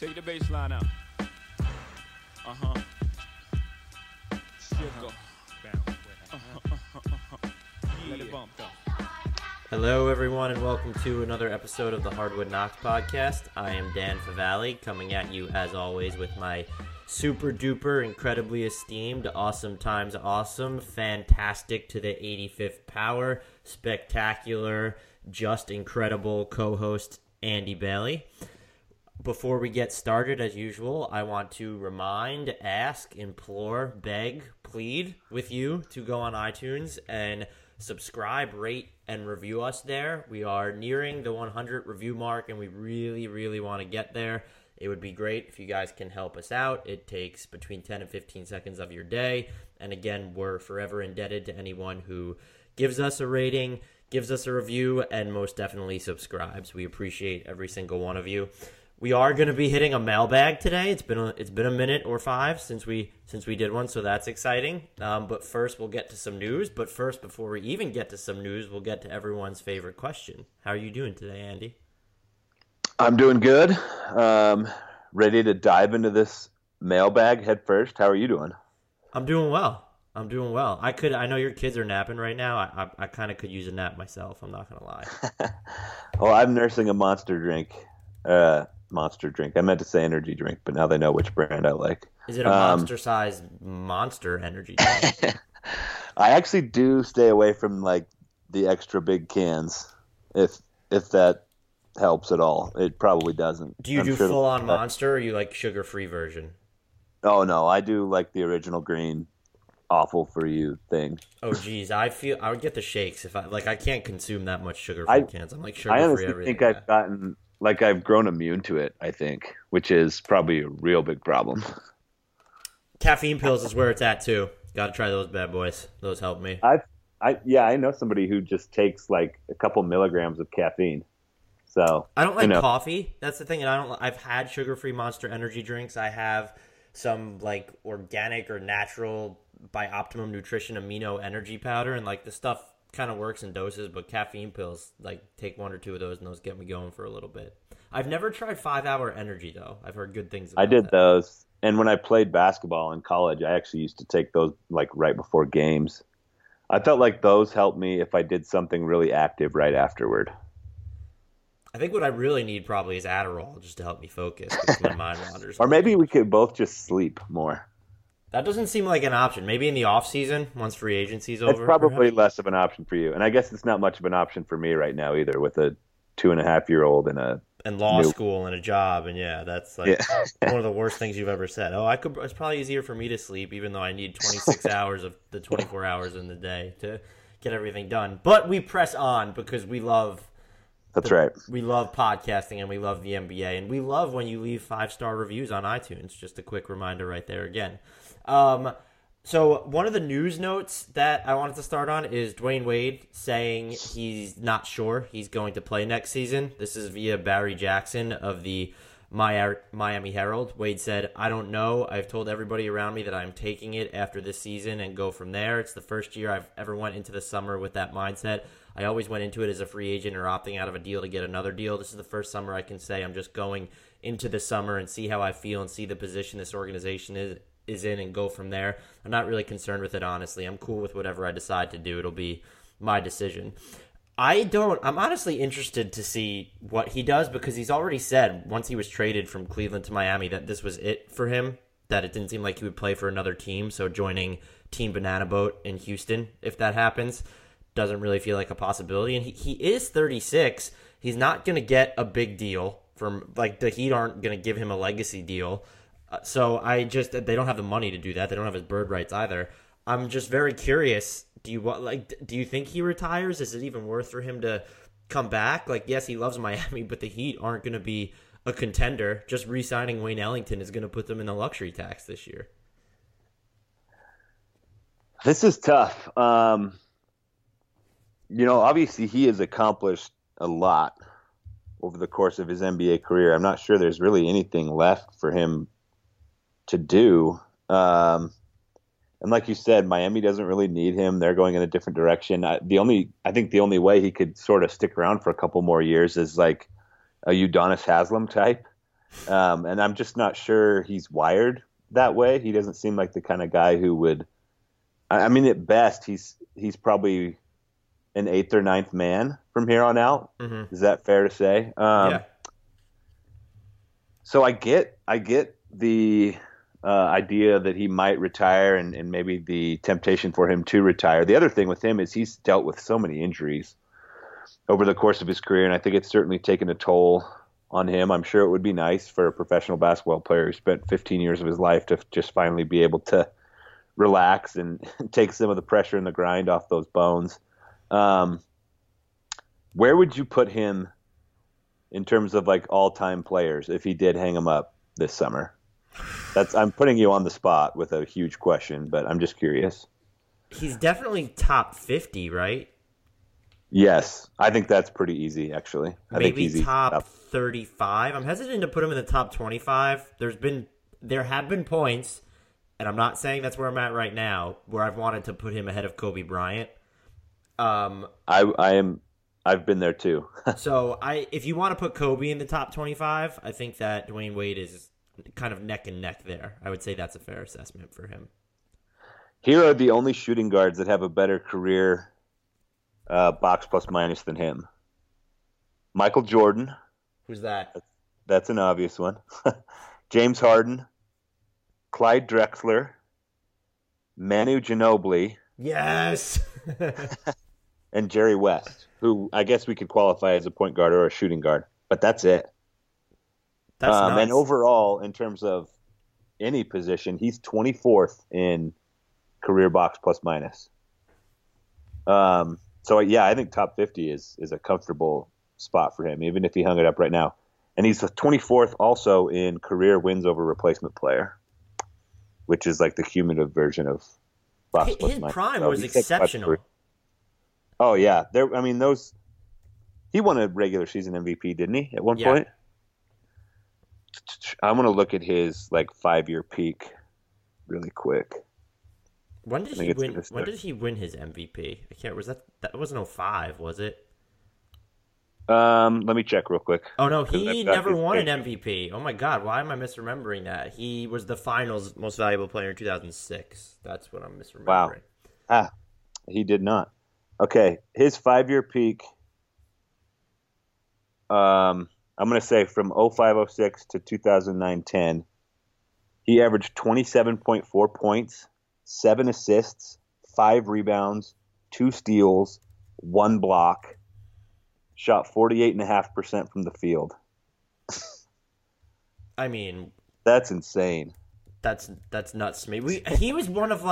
Take the bass line out. Uh-huh. Sugar. Let it bump though. Hello, everyone, and welcome to another episode of the Hardwood Knocks podcast. I am Dan Favale, coming at you, as always, with my super-duper, incredibly esteemed, awesome times awesome, fantastic to the 85th power, spectacular, just incredible co-host, Andy Bailey. Before we get started, as usual, I want to remind, ask, implore, beg, plead with you to go on iTunes and subscribe, rate, and review us there. We are nearing the 100 review mark, and we really want to get there. It would be great if you guys can help us out. It takes between 10 and 15 seconds of your day. And again, we're forever indebted to anyone who gives us a rating, gives us a review, and most definitely subscribes. We appreciate every single one of you. We are going to be hitting a mailbag today. It's been a minute or five since we did one, so that's exciting. But first, we'll get to some news. But first, before we even get to some news, we'll get to everyone's favorite question. How are you doing today, Andy? I'm doing good. Ready to dive into this mailbag head first. How are you doing? I'm doing well. I know your kids are napping right now. I kind of could use a nap myself. I'm not going to lie. Well, I'm nursing a monster drink. I meant to say energy drink, but now they know which brand I like. Is it a monster-sized monster energy drink? I actually do stay away from like the extra big cans, if that helps at all. It probably doesn't. Do you do full-on monster, or you like sugar-free version? Oh no, I do like the original green, awful for you thing. Oh geez, I would get the shakes if I can't consume that much sugar-free cans. I'm like sugar-free everything. I honestly think I've grown immune to it, I think, which is probably a real big problem. Caffeine pills is where it's at too. Got to try those bad boys. Those help me. I know somebody who just takes like a couple milligrams of caffeine. So I don't like coffee. That's the thing. And I've had sugar-free Monster energy drinks. I have some like organic or natural by Optimum Nutrition amino energy powder, and like the stuff kind of works in doses, but caffeine pills, like take one or two of those and those get me going for a little bit. I've never tried 5 Hour Energy though. I've heard good things about I did that. those, and when I played basketball in college, I actually used to take those like right before games. I felt like those helped me if I did something really active right afterward. I think what I really need probably is Adderall just to help me focus because my mind wanders. Or maybe we could both just sleep more. That doesn't seem like an option. Maybe in the off season, once free agency's over. It's probably perhaps? less of an option for you. And I guess it's not much of an option for me right now either, with a 2.5-year-old and law school and a job, and that's like one of the worst things you've ever said. It's probably easier for me to sleep, even though I need 26 hours of the 24 hours in the day to get everything done. But we press on because we love. That's right. We love podcasting and we love the NBA, and we love when you leave 5-star reviews on iTunes. Just a quick reminder right there again. So one of the news notes that I wanted to start on is Dwayne Wade saying he's not sure he's going to play next season. This is via Barry Jackson of the Miami Herald. Wade said, "I don't know. I've told everybody around me that I'm taking it after this season and go from there. It's the first year I've ever went into the summer with that mindset. I always went into it as a free agent or opting out of a deal to get another deal. This is the first summer I can say I'm just going into the summer and see how I feel and see the position this organization is in and go from there. I'm not really concerned with it, honestly. I'm cool with whatever I decide to do. It'll be my decision." I'm honestly interested to see what he does because he's already said once he was traded from Cleveland to Miami that this was it for him, that it didn't seem like he would play for another team. So joining Team Banana Boat in Houston, if that happens, doesn't really feel like a possibility. And he is 36. He's not going to get a big deal from, like, the Heat aren't going to give him a legacy deal. So they don't have the money to do that. They don't have his bird rights either. I'm just very curious. Do you think he retires? Is it even worth for him to come back? Like, yes, he loves Miami, but the Heat aren't going to be a contender. Just re-signing Wayne Ellington is going to put them in the luxury tax this year. This is tough. Obviously he has accomplished a lot over the course of his NBA career. I'm not sure there's really anything left for him to do. And like you said, Miami doesn't really need him. They're going in a different direction. I think the only way he could sort of stick around for a couple more years is like a Udonis Haslem type. And I'm just not sure he's wired that way. He doesn't seem like the kind of guy who would. I mean, at best, he's probably an eighth or ninth man from here on out. Mm-hmm. Is that fair to say? Yeah. So I get the idea that he might retire and maybe the temptation for him to retire. The other thing with him is he's dealt with so many injuries over the course of his career, and I think it's certainly taken a toll on him. I'm sure it would be nice for a professional basketball player who spent 15 years of his life to just finally be able to relax and take some of the pressure and the grind off those bones. Where would you put him in terms of like all-time players if he did hang him up this summer? I'm putting you on the spot with a huge question, but I'm just curious. He's definitely top 50, right? Yes, I think that's pretty easy, actually. Maybe top 35. I'm hesitant to put him in the top 25. There have been points, and I'm not saying that's where I'm at right now, where I've wanted to put him ahead of Kobe Bryant. I've been there too. So if you want to put Kobe in the top 25, I think that Dwayne Wade is kind of neck and neck there. I would say that's a fair assessment for him. Here are the only shooting guards that have a better career box plus minus than him. Michael Jordan. Who's that? That's an obvious one. James Harden, Clyde Drexler, Manu Ginobili. Yes. And Jerry West, who I guess we could qualify as a point guard or a shooting guard, but that's it. That's nuts. And overall, in terms of any position, he's 24th in career box plus minus. So yeah, I think top 50 is a comfortable spot for him, even if he hung it up right now. And he's the 24th also in career wins over replacement player, which is like the cumulative version of box plus minus. His prime was exceptional. Oh yeah, he won a regular season MVP, didn't he? At one point. I'm gonna look at his 5-year peak, really quick. When did he win? When did he win his MVP? I can't. Was that wasn't 05, was it? Let me check real quick. Oh no, he never won an MVP. Oh my God, why am I misremembering that? He was the Finals Most Valuable Player in 2006. That's what I'm misremembering. Wow. He did not. Okay, his 5-year peak. I'm going to say from 05-06 to 2009-10, he averaged 27.4 points, 7 assists, 5 rebounds, 2 steals, 1 block, shot 48.5% from the field. I mean, that's insane. That's nuts to me. He was one of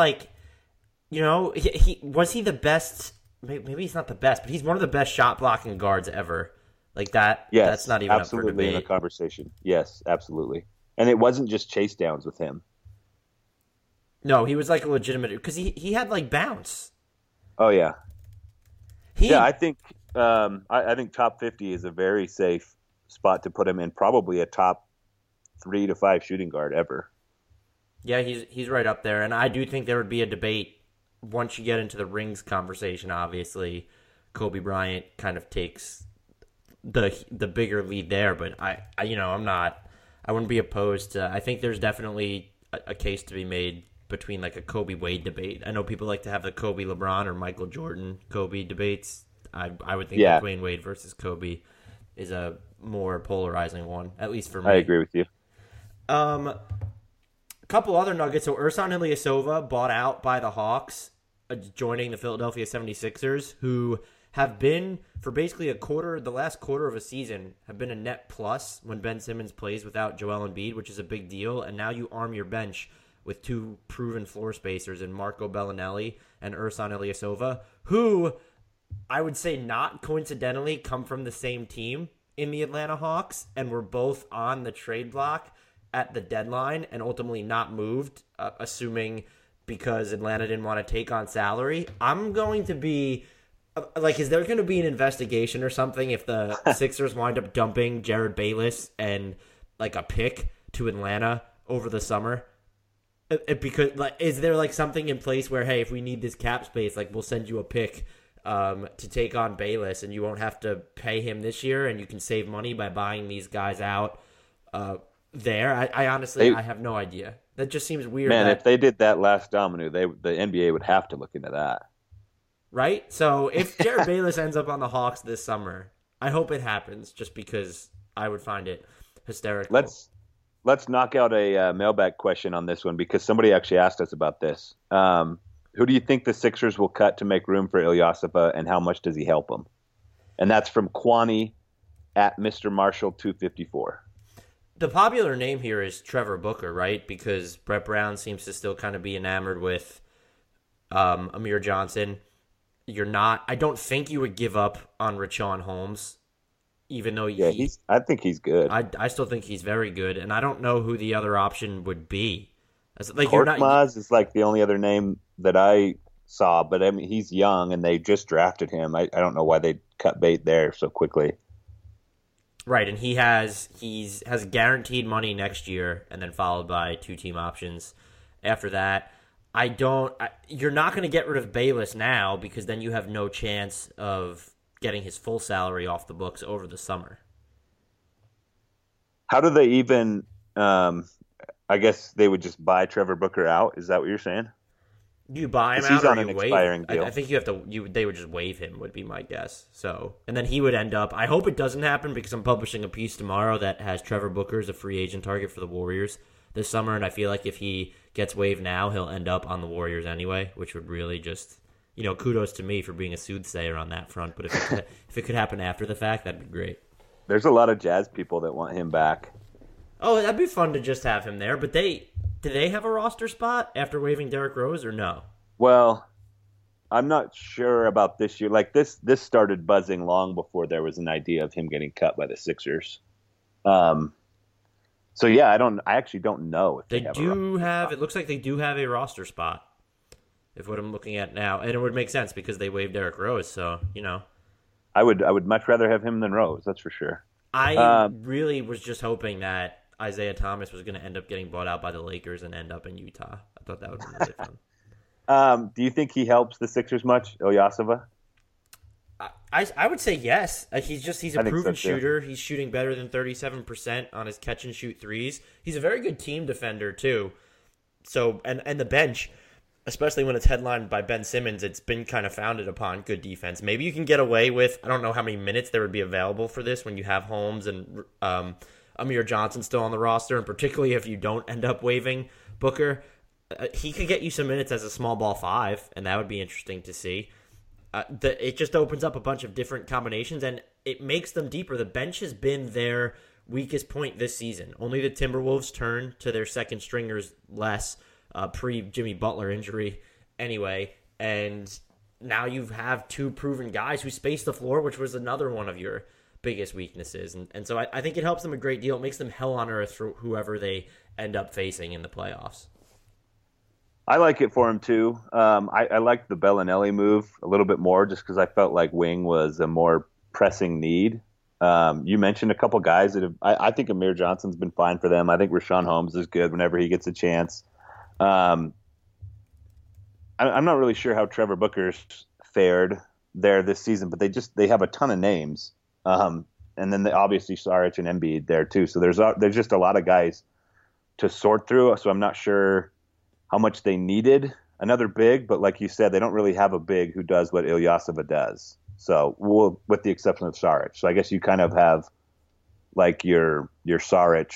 he was he the best? Maybe he's not the best, but he's one of the best shot blocking guards ever. Like that. Yes, that's not even absolutely up for debate. In the conversation. Yes, absolutely. And it wasn't just chase downs with him. No, he was like a legitimate because he had bounce. Oh yeah. I think I think top 50 is a very safe spot to put him in. Probably a top 3 to 5 shooting guard ever. Yeah, he's right up there, and I do think there would be a debate once you get into the rings conversation. Obviously, Kobe Bryant kind of takes the bigger lead there, but I wouldn't be opposed to. I think there's definitely a case to be made between a Kobe Wade debate. I know people like to have the Kobe LeBron or Michael Jordan Kobe debates. I would think Dwayne Wade versus Kobe is a more polarizing one, at least for me. I agree with you. A couple other nuggets. So Ersan Ilyasova bought out by the Hawks, joining the Philadelphia 76ers, who have been, for basically the last quarter of a season, have been a net plus when Ben Simmons plays without Joel Embiid, which is a big deal. And now you arm your bench with 2 proven floor spacers in Marco Bellinelli and Ersan Ilyasova, who I would say not coincidentally come from the same team in the Atlanta Hawks and were both on the trade block at the deadline and ultimately not moved, assuming because Atlanta didn't want to take on salary. I'm going to be is there going to be an investigation or something if the Sixers wind up dumping Jared Bayless and a pick to Atlanta over the summer? Because is there something in place where, hey, if we need this cap space, we'll send you a pick to take on Bayless, and you won't have to pay him this year, and you can save money by buying these guys out there. I honestly I have no idea. That just seems weird. Man, if they did that last domino, the NBA would have to look into that. Right? So if Jared Bayless ends up on the Hawks this summer, I hope it happens just because I would find it hysterical. Let's knock out a mailbag question on this one because somebody actually asked us about this. Who do you think the Sixers will cut to make room for Ilyasova, and how much does he help them? And that's from Kwani at Mr. Marshall 254. The popular name here is Trevor Booker, right? Because Brett Brown seems to still kind of be enamored with Amir Johnson. I don't think you would give up on Richaun Holmes, even though I think he's good. I still think he's very good, and I don't know who the other option would be. Like Korkmaz is like the only other name that I saw, but I mean he's young and they just drafted him. I don't know why they cut bait there so quickly. Right, and he has guaranteed money next year, and then followed by 2 team options after that. You're not going to get rid of Bayless now because then you have no chance of getting his full salary off the books over the summer. How do they even? I guess they would just buy Trevor Booker out. Is that what you're saying? You buy him out, he's on or an you expiring waive? deal. I think you have to. They would just waive him. Would be my guess. So, and then he would end up. I hope it doesn't happen because I'm publishing a piece tomorrow that has Trevor Booker as a free agent target for the Warriors this summer, and I feel like if he gets waived now, he'll end up on the Warriors anyway, which would really just, kudos to me for being a soothsayer on that front. But if it could happen after the fact, that'd be great. There's a lot of Jazz people that want him back. Oh, that'd be fun to just have him there. But do they have a roster spot after waiving Derrick Rose or no? Well, I'm not sure about this year. Like this started buzzing long before there was an idea of him getting cut by the Sixers. So yeah, I actually don't know if they have. It looks like they do have a roster spot. If what I'm looking at now, and it would make sense because they waived Derrick Rose. So I would much rather have him than Rose. That's for sure. I really was just hoping that Isaiah Thomas was going to end up getting bought out by the Lakers and end up in Utah. I thought that would be really fun. Do you think he helps the Sixers much, Ilyasova? I would say yes. He's a proven shooter. Too. He's shooting better than 37% on his catch and shoot threes. He's a very good team defender too. So and the bench, especially when it's headlined by Ben Simmons, it's been kind of founded upon good defense. Maybe you can get away with, I don't know how many minutes there would be available for this when you have Holmes and Amir Johnson still on the roster, and particularly if you don't end up waiving Booker. He could get you some minutes as a small ball 5, and that would be interesting to see. It just opens up a bunch of different combinations, and it makes them deeper. The bench has been their weakest point this season. Only the Timberwolves turned to their second stringers less pre-Jimmy Butler injury anyway, and now you have 2 proven guys who space the floor, which was another one of your biggest weaknesses. And so I think it helps them a great deal. It makes them hell on earth for whoever they end up facing in the playoffs. I like it for him too. I liked the Bellinelli move a little bit more just because I felt like wing was a more pressing need. You mentioned a couple guys that have. I think Amir Johnson's been fine for them. I think Richaun Holmes is good whenever he gets a chance. I'm not really sure how Trevor Booker's fared there this season, but they have a ton of names, and then obviously Saric and Embiid there too. So there's just a lot of guys to sort through. So I'm not sure how much they needed another big, but like you said, they don't really have a big who does what Ilyasova does. So with the exception of Saric. So I guess you kind of have like your Saric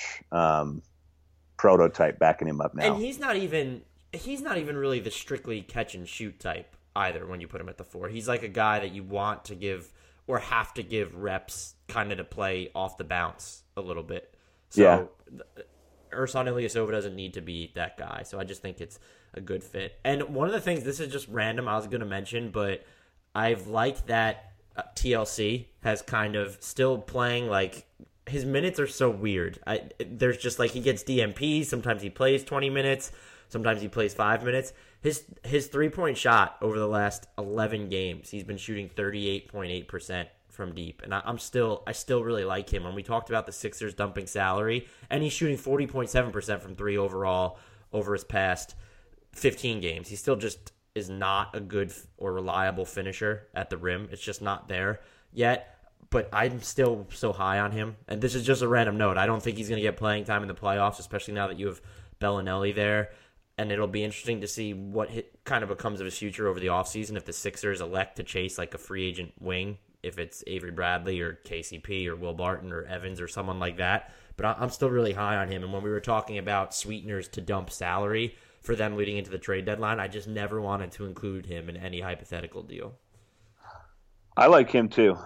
prototype backing him up now. And he's not even really the strictly catch and shoot type either when you put him at the 4. He's like a guy that you want to give or have to give reps kind of to play off the bounce a little bit. So yeah. Ersan Ilyasova doesn't need to be that guy, so I just think it's a good fit. And one of the things, this is just random, I was going to mention, but I've liked that TLC has kind of still playing, like, his minutes are so weird. There's just, like, he gets DMPs, sometimes he plays 20 minutes, sometimes he plays 5 minutes. His three-point shot over the last 11 games, he's been shooting 38.8% from deep, and I still really like him. When we talked about the Sixers dumping salary, and he's shooting 40.7% from 3 overall over his past 15 games. He still just is not a good or reliable finisher at the rim. It's just not there yet. but I'm still so high on him. And this is just a random note. I don't think he's going to get playing time in the playoffs, especially now that you have Bellinelli there. And it'll be interesting to see what kind of becomes of his future over the offseason if the Sixers elect to chase like a free agent wing, if it's Avery Bradley or KCP or Will Barton or Evans or someone like that. But I'm still really high on him. And when we were talking about sweeteners to dump salary for them leading into the trade deadline, I just never wanted to include him in any hypothetical deal. I like him too.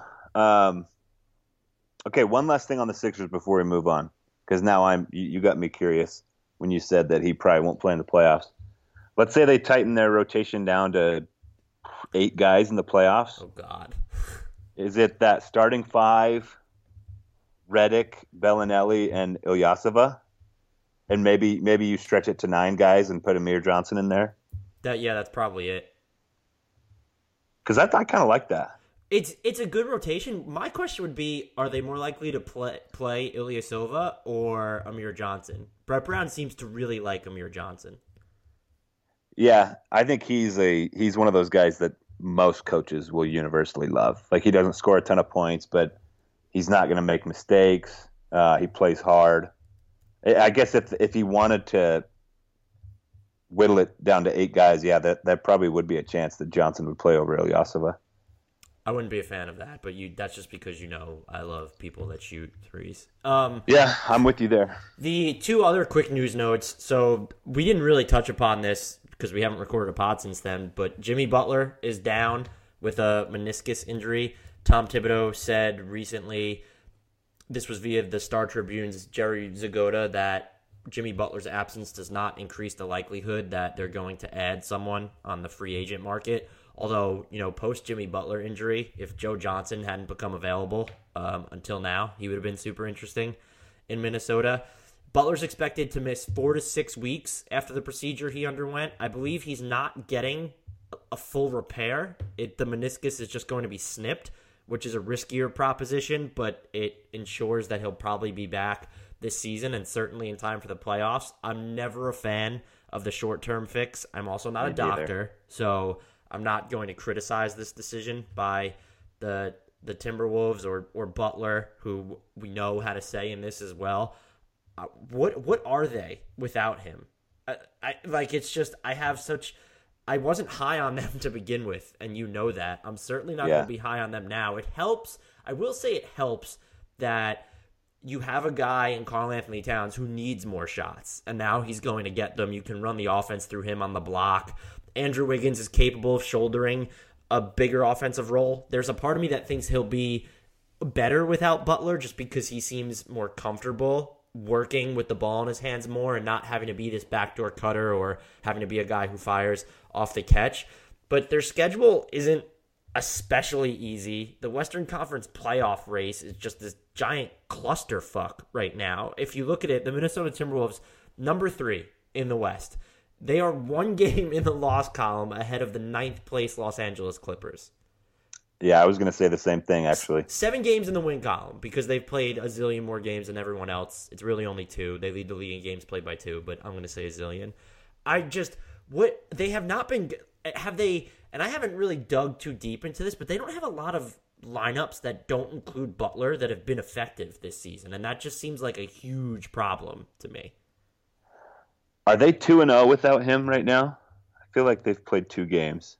Okay, one last thing on the Sixers before we move on, because now you got me curious when you said that he probably won't play in the playoffs. Let's say they tighten their rotation down to 8 guys in the playoffs. Oh, God. Is it that starting 5, Redick, Bellinelli, and Ilyasova? And maybe you stretch it to 9 guys and put Amir Johnson in there? That's probably it. Because I kind of like that. It's a good rotation. My question would be, are they more likely to play Ilyasova or Amir Johnson? Brett Brown seems to really like Amir Johnson. Yeah, I think he's one of those guys that most coaches will universally love. Like, he doesn't score a ton of points, but he's not going to make mistakes. He plays hard. I guess if he wanted to whittle it down to 8 guys, yeah, that probably would be a chance that Johnson would play over Ilyasova. I wouldn't be a fan of that, but that's just because I love people that shoot threes. Yeah, I'm with you there. The 2 other quick news notes. So we didn't really touch upon this because we haven't recorded a pod since then, but Jimmy Butler is down with a meniscus injury. Tom Thibodeau said recently, this was via the Star Tribune's Jerry Zgoda, that Jimmy Butler's absence does not increase the likelihood that they're going to add someone on the free agent market. Although, post Jimmy Butler injury, if Joe Johnson hadn't become available until now, he would have been super interesting in Minnesota. Butler's expected to miss 4 to 6 weeks after the procedure he underwent. I believe he's not getting a full repair. The meniscus is just going to be snipped, which is a riskier proposition, but it ensures that he'll probably be back this season and certainly in time for the playoffs. I'm never a fan of the short-term fix. I'm also not a doctor, so I'm not going to criticize this decision by the Timberwolves or Butler, who we know had a say in this as well. What are they without him? I wasn't high on them to begin with, and you know that. I'm certainly not going to be high on them now. It helps. I will say it helps that you have a guy in Karl Anthony Towns who needs more shots, and now he's going to get them. You can run the offense through him on the block. Andrew Wiggins is capable of shouldering a bigger offensive role. There's a part of me that thinks he'll be better without Butler just because he seems more comfortable working with the ball in his hands more and not having to be this backdoor cutter or having to be a guy who fires off the catch. But their schedule isn't especially easy. The Western Conference playoff race is just this giant clusterfuck right now. If you look at it, the Minnesota Timberwolves, number 3 in the West. They are 1 game in the loss column ahead of the 9th place Los Angeles Clippers. Yeah, I was going to say the same thing, actually. 7 games in the win column because they've played a zillion more games than everyone else. It's really only 2. They lead the league in games played by 2, but I'm going to say a zillion. They have not been, have they, and I haven't really dug too deep into this, but they don't have a lot of lineups that don't include Butler that have been effective this season, and that just seems like a huge problem to me. Are they 2-0 without him right now? I feel like they've played 2 games.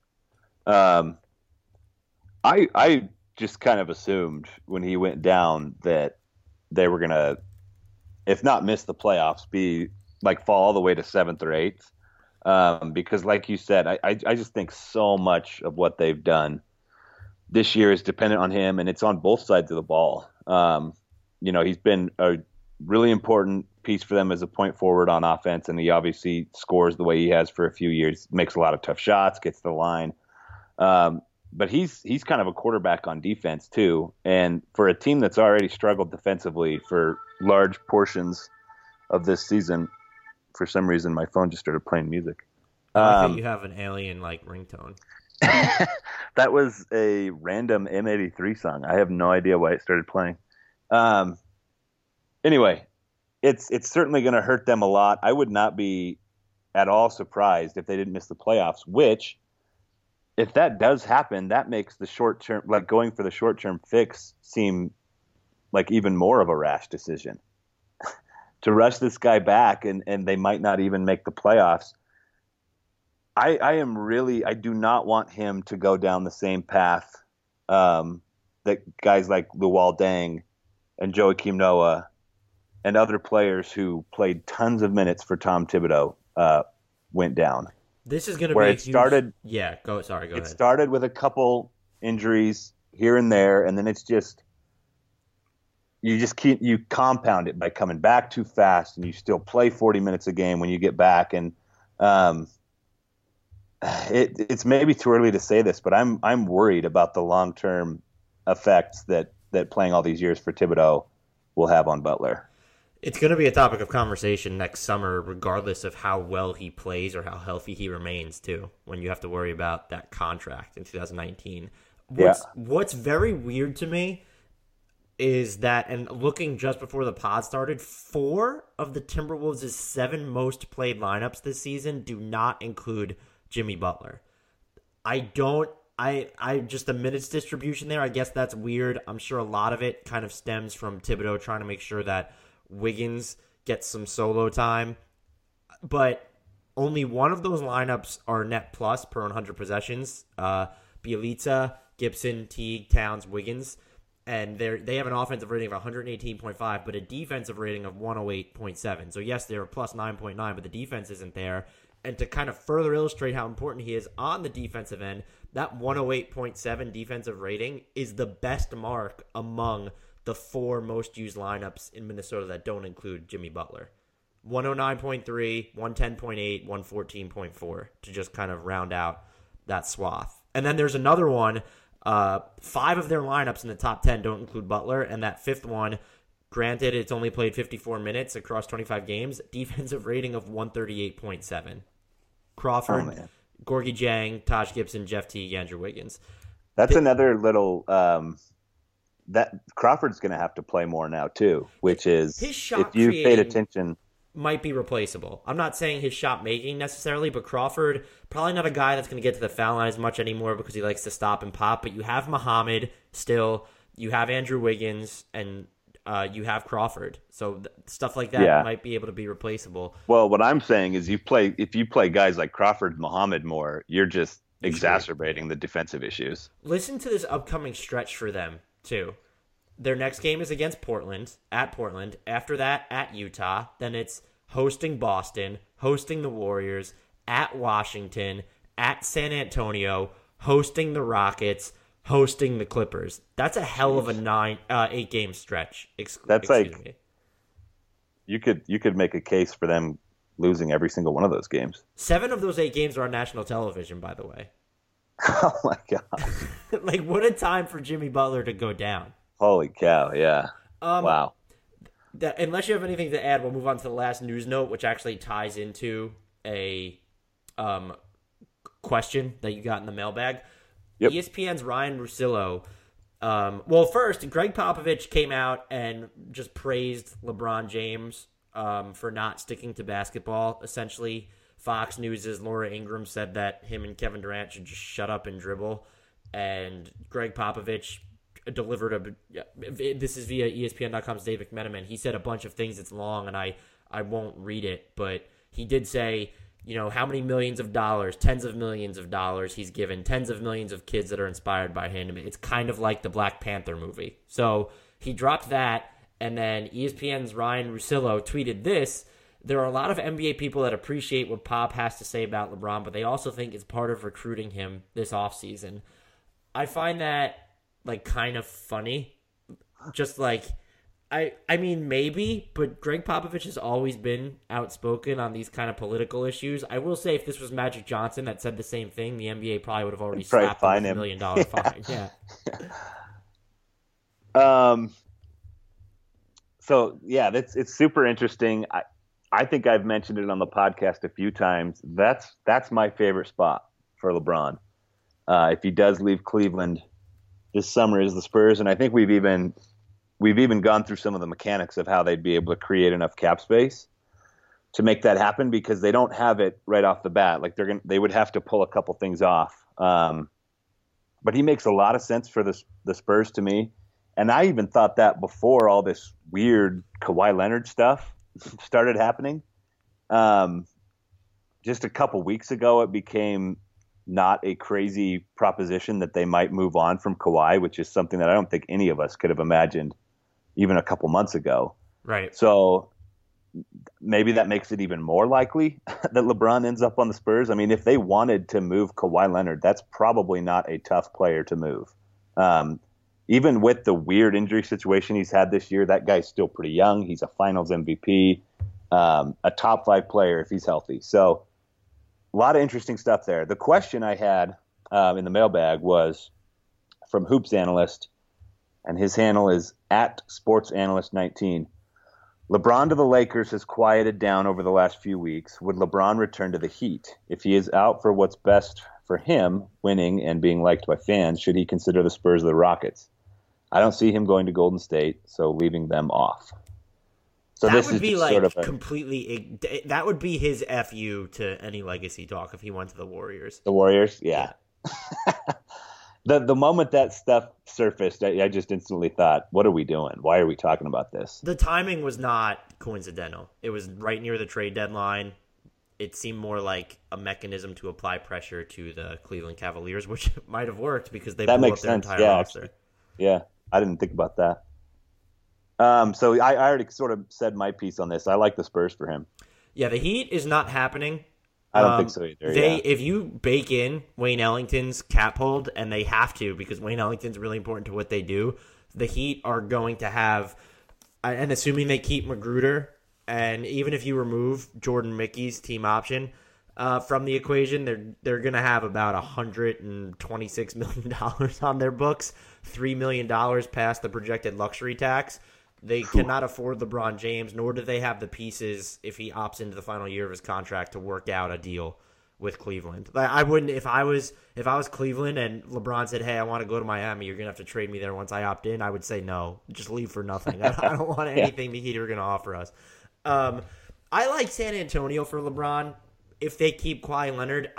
I just kind of assumed when he went down that they were going to, if not miss the playoffs, be like fall all the way to 7th or 8th. Because like you said, I just think so much of what they've done this year is dependent on him, and it's on both sides of the ball. He's been a really important piece for them as a point forward on offense, and he obviously scores the way he has for a few years, makes a lot of tough shots, gets to the line. But he's kind of a quarterback on defense too. And for a team that's already struggled defensively for large portions of this season, for some reason my phone just started playing music. I think you have an alien like ringtone. That was a random M83 song. I have no idea why it started playing. Anyway, it's certainly going to hurt them a lot. I would not be at all surprised if they didn't miss the playoffs, which if that does happen, that makes the short term, like going for the short term fix, seem like even more of a rash decision. To rush this guy back and they might not even make the playoffs. I do not want him to go down the same path that guys like Luol Deng and Joakim Noah and other players who played tons of minutes for Tom Thibodeau went down. This is going to where be it started. Yeah, go ahead. It started with a couple injuries here and there, and then it's just you compound it by coming back too fast, and you still play 40 minutes a game when you get back. And it's maybe too early to say this, but I'm worried about the long-term effects that playing all these years for Thibodeau will have on Butler. It's going to be a topic of conversation next summer, regardless of how well he plays or how healthy he remains, too, when you have to worry about that contract in 2019. What's very weird to me is that, and looking just before the pod started, 4 of the Timberwolves' 7 most played lineups this season do not include Jimmy Butler. I just the minutes distribution there, I guess that's weird. I'm sure a lot of it kind of stems from Thibodeau trying to make sure that Wiggins gets some solo time. But only one of those lineups are net plus per 100 possessions. Bjelica, Gibson, Teague, Towns, Wiggins. And they have an offensive rating of 118.5, but a defensive rating of 108.7. So, yes, they're plus 9.9, but the defense isn't there. And to kind of further illustrate how important he is on the defensive end, that 108.7 defensive rating is the best mark among the 4 most used lineups in Minnesota that don't include Jimmy Butler. 109.3, 110.8, 114.4 to just kind of round out that swath. And then there's another one. 5 of their lineups in the top 10 don't include Butler, and that 5th one, granted it's only played 54 minutes across 25 games, defensive rating of 138.7. Crawford, Gorgie Jang, Taj Gibson, Jeff Teague, Andrew Wiggins. That's another little that Crawford's going to have to play more now too, which is his shot if you paid attention. Might be replaceable. I'm not saying his shot making necessarily, but Crawford, probably not a guy that's going to get to the foul line as much anymore because he likes to stop and pop. But you have Muhammad still, you have Andrew Wiggins, and you have Crawford. So stuff like that might be able to be replaceable. Well, what I'm saying is if you play guys like Crawford, Muhammad more, you're just exacerbating the defensive issues. Listen to this upcoming stretch for them, too. Their next game is against Portland, at Portland. After that, at Utah. Then it's hosting Boston, hosting the Warriors, at Washington, at San Antonio, hosting the Rockets, hosting the Clippers. That's a hell of a 8-game stretch. That's like you could make a case for them losing every single one of those games. 7 of those 8 games are on national television, by the way. Oh my god! Like, what a time for Jimmy Butler to go down. Holy cow! Yeah. Wow. Unless you have anything to add, we'll move on to the last news note, which actually ties into a question that you got in the mailbag. Yep. ESPN's Ryan Russillo. Well, first, Greg Popovich came out and just praised LeBron James for not sticking to basketball. Essentially, Fox News' Laura Ingraham said that him and Kevin Durant should just shut up and dribble. And Greg Popovich delivered this is via ESPN.com's Dave McMenamin. He said a bunch of things. It's long, and I won't read it, but he did say, how many millions of dollars, tens of millions of dollars he's given, tens of millions of kids that are inspired by him. It's kind of like the Black Panther movie. So he dropped that, and then ESPN's Ryan Russillo tweeted this. There are a lot of NBA people that appreciate what Pop has to say about LeBron, but they also think it's part of recruiting him this offseason. I find that kind of funny. Just I mean, maybe, but Greg Popovich has always been outspoken on these kind of political issues. I will say, if this was Magic Johnson that said the same thing, the NBA probably would have already slapped him with $1 million fine. Yeah. So yeah, it's super interesting. I think I've mentioned it on the podcast a few times. That's my favorite spot for LeBron. If he does leave Cleveland this summer, is the Spurs, and I think we've even gone through some of the mechanics of how they'd be able to create enough cap space to make that happen, because they don't have it right off the bat. They would have to pull a couple things off. But he makes a lot of sense for the Spurs to me. And I even thought that before all this weird Kawhi Leonard stuff started happening. Just a couple weeks ago, it became not a crazy proposition that they might move on from Kawhi, which is something that I don't think any of us could have imagined even a couple months ago. Right. So maybe that makes it even more likely that LeBron ends up on the Spurs. I mean, if they wanted to move Kawhi Leonard, that's probably not a tough player to move. Even with the weird injury situation he's had this year, that guy's still pretty young. He's a finals MVP, a top 5 player if he's healthy. So a lot of interesting stuff there. The question I had in the mailbag was from Hoops Analyst, and his handle is @SportsAnalyst19. LeBron to the Lakers has quieted down over the last few weeks. Would LeBron return to the Heat? If he is out for what's best for him, winning and being liked by fans, should he consider the Spurs or the Rockets? I don't see him going to Golden State, so leaving them off. So that this would is be just like sort of completely. That would be his FU to any legacy talk if he went to the Warriors. The Warriors, yeah. The moment that stuff surfaced, I just instantly thought, what are we doing? Why are we talking about this? The timing was not coincidental. It was right near the trade deadline. It seemed more like a mechanism to apply pressure to the Cleveland Cavaliers, which might have worked because they blew up their entire roster. Yeah, I didn't think about that. So I already sort of said my piece on this. I like the Spurs for him. Yeah, the Heat is not happening. I don't think so either. If you bake in Wayne Ellington's cap hold, and they have to because Wayne Ellington's really important to what they do, the Heat are going to have, and assuming they keep Magruder, and even if you remove Jordan Mickey's team option from the equation, they're going to have about $126 million on their books, $3 million past the projected luxury tax. They cannot afford LeBron James, nor do they have the pieces if he opts into the final year of his contract to work out a deal with Cleveland. I wouldn't if I was Cleveland and LeBron said, "Hey, I want to go to Miami. You're gonna have to trade me there once I opt in." I would say no, just leave for nothing. I don't want anything the Heat are gonna offer us. I like San Antonio for LeBron if they keep Kawhi Leonard.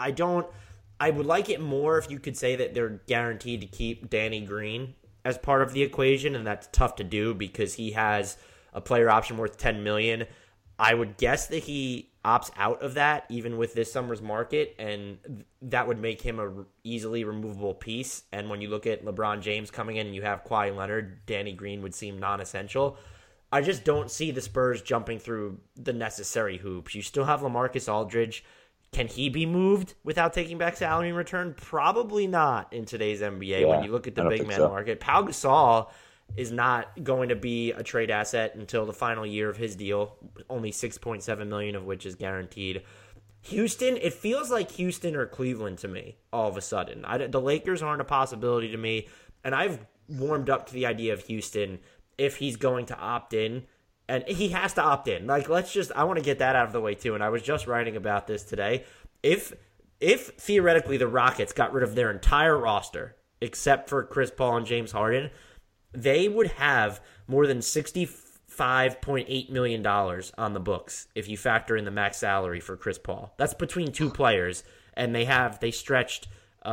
I would like it more if you could say that they're guaranteed to keep Danny Green as part of the equation, and that's tough to do because he has a player option worth $10 million. I would guess that he opts out of that even with this summer's market, and that would make him a easily removable piece. And when you look at LeBron James coming in and you have Kawhi Leonard, Danny Green would seem non-essential. I just don't see the Spurs jumping through the necessary hoops. You still have LaMarcus Aldridge. Can he be moved without taking back salary in return? Probably not in today's NBA when you look at the big man market. Pau Gasol is not going to be a trade asset until the final year of his deal, only $6.7 million of which is guaranteed. Houston, it feels like Houston or Cleveland to me all of a sudden. The Lakers aren't a possibility to me, and I've warmed up to the idea of Houston if he's going to opt in. And he has to opt in. I want to get that out of the way too. And I was just writing about this today. If theoretically the Rockets got rid of their entire roster, except for Chris Paul and James Harden, they would have more than $65.8 million on the books if you factor in the max salary for Chris Paul. That's between two players. And they stretched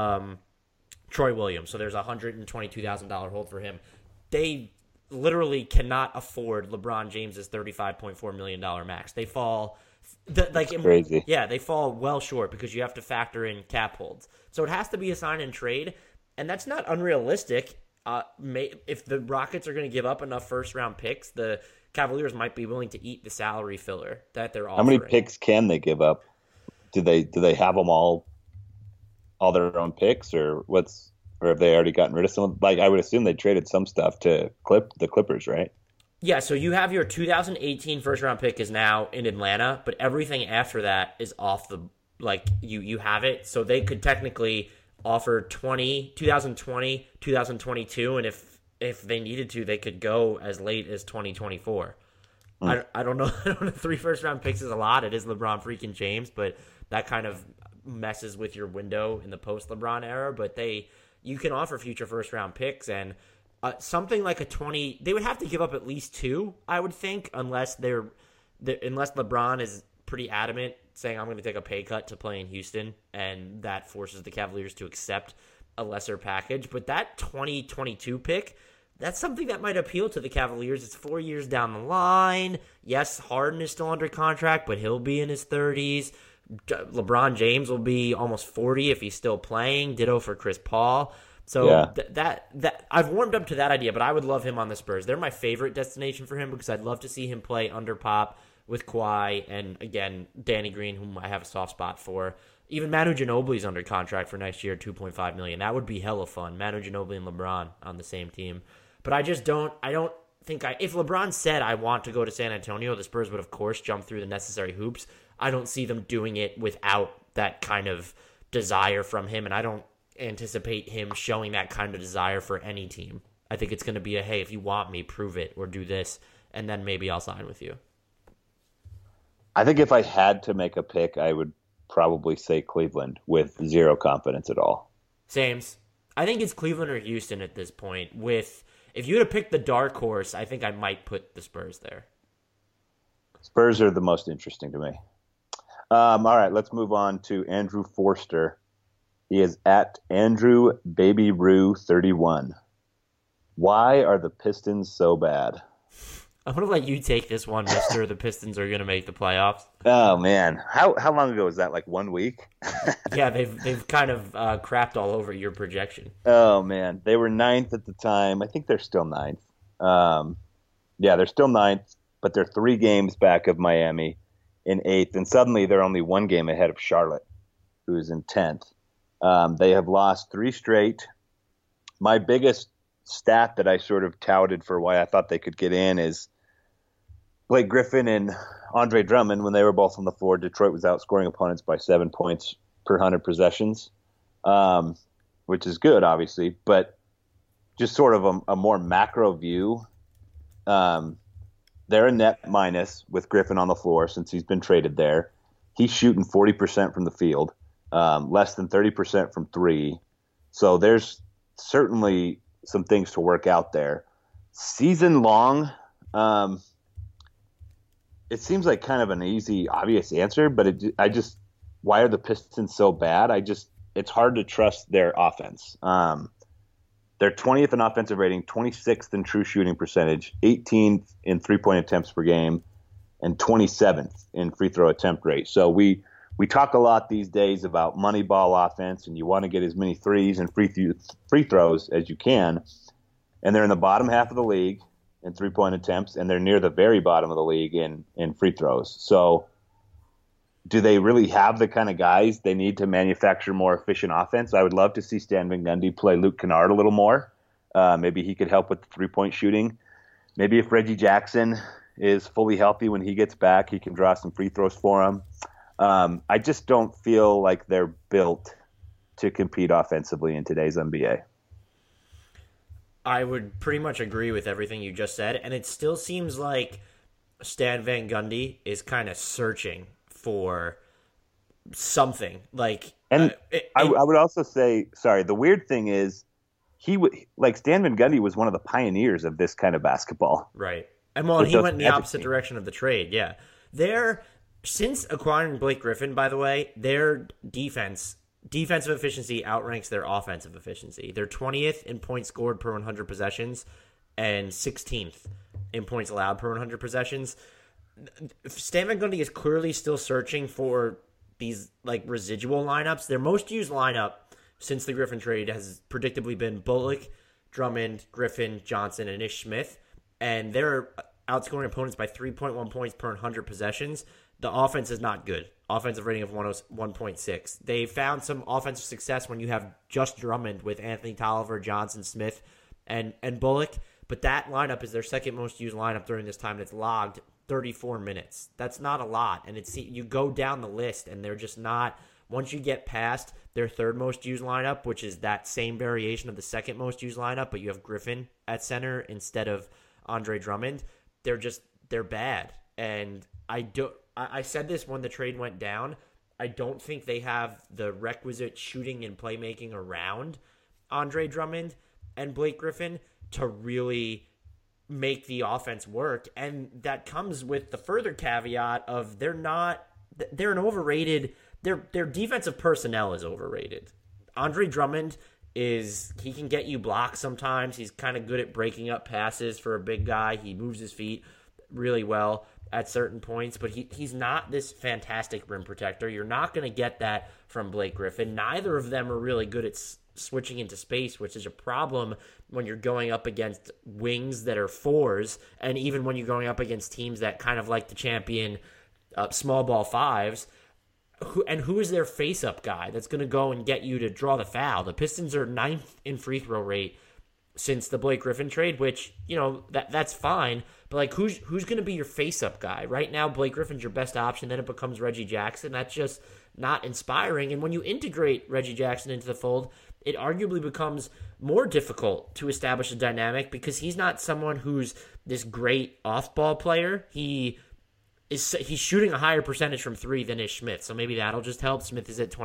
Troy Williams. So there's a $122,000 hold for him. They literally cannot afford LeBron James's $35.4 million max. They fall crazy. Yeah, they fall well short because you have to factor in cap holds. So it has to be a sign and trade, and that's not unrealistic. If the Rockets are going to give up enough first-round picks, the Cavaliers might be willing to eat the salary filler that they're offering. How many picks can they give up? Do they have them all their own picks, or have they already gotten rid of some? Like, I would assume they traded some stuff to the Clippers, right? Yeah, so you have your 2018 first-round pick is now in Atlanta, but everything after that is off the – you have it. So they could technically offer 2020, 2022, and if they needed to, they could go as late as 2024. I don't know. 3 first-round picks is a lot. It is LeBron freaking James, but that kind of messes with your window in the post-LeBron era. But you can offer future first-round picks, and something like a 20 – they would have to give up at least 2, I would think, unless LeBron is pretty adamant saying I'm going to take a pay cut to play in Houston, and that forces the Cavaliers to accept a lesser package. But that 2022 pick, that's something that might appeal to the Cavaliers. It's 4 years down the line. Yes, Harden is still under contract, but he'll be in his 30s. LeBron James will be almost 40 if he's still playing. Ditto for Chris Paul. So that I've warmed up to that idea, but I would love him on the Spurs. They're my favorite destination for him because I'd love to see him play under Pop with Kawhi and, again, Danny Green, whom I have a soft spot for. Even Manu Ginobili's under contract for next year, $2.5 million. That would be hella fun. Manu Ginobili and LeBron on the same team. But I don't think if LeBron said I want to go to San Antonio, the Spurs would, of course, jump through the necessary hoops. I don't see them doing it without that kind of desire from him, and I don't anticipate him showing that kind of desire for any team. I think it's going to be a, hey, if you want me, prove it, or do this, and then maybe I'll sign with you. I think if I had to make a pick, I would probably say Cleveland with zero confidence at all. Sames. I think it's Cleveland or Houston at this point. If you had to pick the dark horse, I think I might put the Spurs there. Spurs are the most interesting to me. All right, let's move on to Andrew Forster. He is at Andrew Baby Roo 31. Why are the Pistons so bad? I'm going to let you take this one, mister. The Pistons are going to make the playoffs. Oh, man. How long ago was that? Like 1 week? Yeah, they've kind of crapped all over your projection. Oh, man. They were 9th at the time. I think they're still 9th. Yeah, they're still 9th, but they're 3 games back of Miami in 8th, and suddenly they're only 1 game ahead of Charlotte, who is in 10th. They have lost 3 straight. My biggest stat that I sort of touted for why I thought they could get in is Blake Griffin and Andre Drummond, when they were both on the floor, Detroit was outscoring opponents by 7 points per 100 possessions, which is good, obviously, but just sort of a more macro view. They're a net minus with Griffin on the floor since he's been traded there. He's shooting 40% from the field, less than 30% from 3. So there's certainly some things to work out there. Season long, it seems like kind of an easy, obvious answer, but why are the Pistons so bad? It's hard to trust their offense. They're 20th in offensive rating, 26th in true shooting percentage, 18th in three-point attempts per game, and 27th in free throw attempt rate. So we talk a lot these days about money ball offense, and you want to get as many threes and free throws as you can. And they're in the bottom half of the league in three-point attempts, and they're near the very bottom of the league in free throws. So do they really have the kind of guys they need to manufacture more efficient offense? I would love to see Stan Van Gundy play Luke Kennard a little more. Maybe he could help with the three-point shooting. Maybe if Reggie Jackson is fully healthy when he gets back, he can draw some free throws for him. I just don't feel like they're built to compete offensively in today's NBA. I would pretty much agree with everything you just said, and it still seems like Stan Van Gundy is kind of searching for something. I would also say, sorry, the weird thing is Stan Van Gundy was one of the pioneers of this kind of basketball. Right. And he went in the opposite direction of the trade, yeah. Since acquiring Blake Griffin, by the way, their defensive efficiency outranks their offensive efficiency. They're 20th in points scored per 100 possessions and 16th in points allowed per 100 possessions. Stan Van Gundy is clearly still searching for these residual lineups. Their most used lineup since the Griffin trade has predictably been Bullock, Drummond, Griffin, Johnson, and Ish Smith, and they're outscoring opponents by 3.1 points per 100 possessions. The offense is not good. Offensive rating of 101.6. They found some offensive success when you have just Drummond with Anthony Tolliver, Johnson, Smith, and Bullock, but that lineup is their second most used lineup during this time, and it's logged 34 minutes. That's not a lot, and you go down the list, and they're just not. Once you get past their third most used lineup, which is that same variation of the second most used lineup, but you have Griffin at center instead of Andre Drummond, they're bad. And I said this when the trade went down. I don't think they have the requisite shooting and playmaking around Andre Drummond and Blake Griffin to really make the offense work. And that comes with the further caveat of they're not they're an overrated. Their defensive personnel is overrated. Andre Drummond he can get you blocks sometimes. He's kind of good at breaking up passes for a big guy. He moves his feet really well at certain points, but he's not this fantastic rim protector. You're not going to get that from Blake Griffin. Neither of them are really good at switching into space, which is a problem when you're going up against wings that are fours, and even when you're going up against teams that kind of like to champion small ball fives. Who is their face-up guy that's going to go and get you to draw the foul? The Pistons are 9th in free throw rate since the Blake Griffin trade, which, that's fine. But, like, who's going to be your face-up guy? Right now, Blake Griffin's your best option. Then it becomes Reggie Jackson. That's just not inspiring. And when you integrate Reggie Jackson into the fold, it arguably becomes more difficult to establish a dynamic because he's not someone who's this great off-ball player. He's shooting a higher percentage from three than Ish Smith, so maybe that'll just help. Smith is at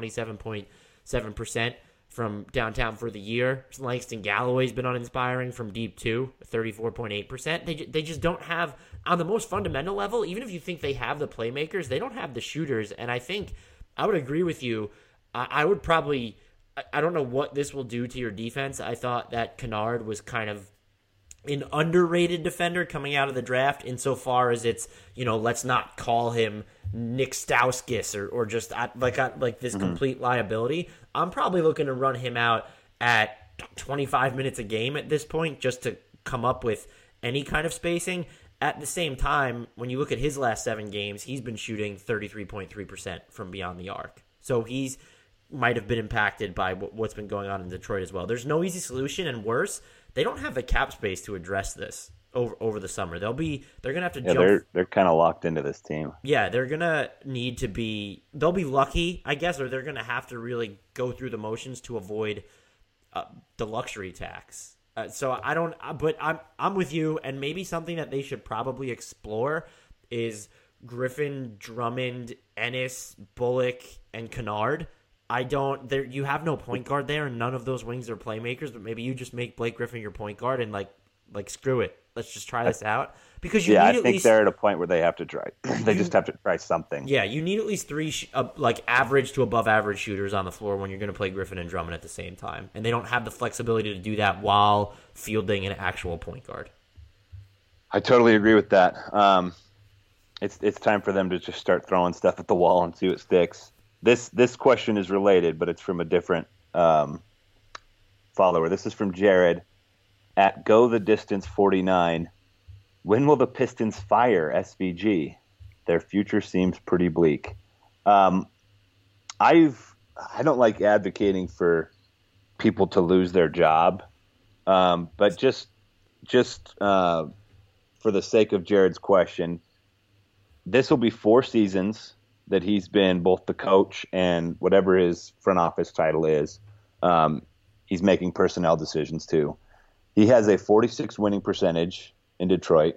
27.7% from downtown for the year. Langston Galloway's been uninspiring from deep too, 34.8%. They just don't have, on the most fundamental level, even if you think they have the playmakers, they don't have the shooters. And I think I would agree with you. I would probably, I don't know what this will do to your defense. I thought that Kennard was kind of an underrated defender coming out of the draft insofar as it's, let's not call him Nick Stauskas or just like this complete liability. I'm probably looking to run him out at 25 minutes a game at this point just to come up with any kind of spacing. At the same time, when you look at his last 7 games, he's been shooting 33.3% from beyond the arc. So he's might have been impacted by what's been going on in Detroit as well. There's no easy solution, and worse, they don't have the cap space to address this over the summer. They're gonna have to jump. They're kind of locked into this team. Yeah, they're gonna need to be. They'll be lucky, I guess, or they're gonna have to really go through the motions to avoid the luxury tax. So I don't. But I'm with you, and maybe something that they should probably explore is Griffin, Drummond, Ennis, Bullock, and Kennard. You have no point guard there, and none of those wings are playmakers, but maybe you just make Blake Griffin your point guard and like screw it. Let's just try this out. Because I think they're at a point where they have to try. They just have to try something. Yeah, you need at least 3 average to above average shooters on the floor when you're going to play Griffin and Drummond at the same time. And they don't have the flexibility to do that while fielding an actual point guard. I totally agree with that. It's time for them to just start throwing stuff at the wall and see what sticks. This question is related, but it's from a different follower. This is from Jared at Go the Distance 49. When will the Pistons fire SVG? Their future seems pretty bleak. I don't like advocating for people to lose their job, but just for the sake of Jared's question, this will be 4 seasons that he's been both the coach and whatever his front office title is. He's making personnel decisions too. He has a 46 winning percentage in Detroit.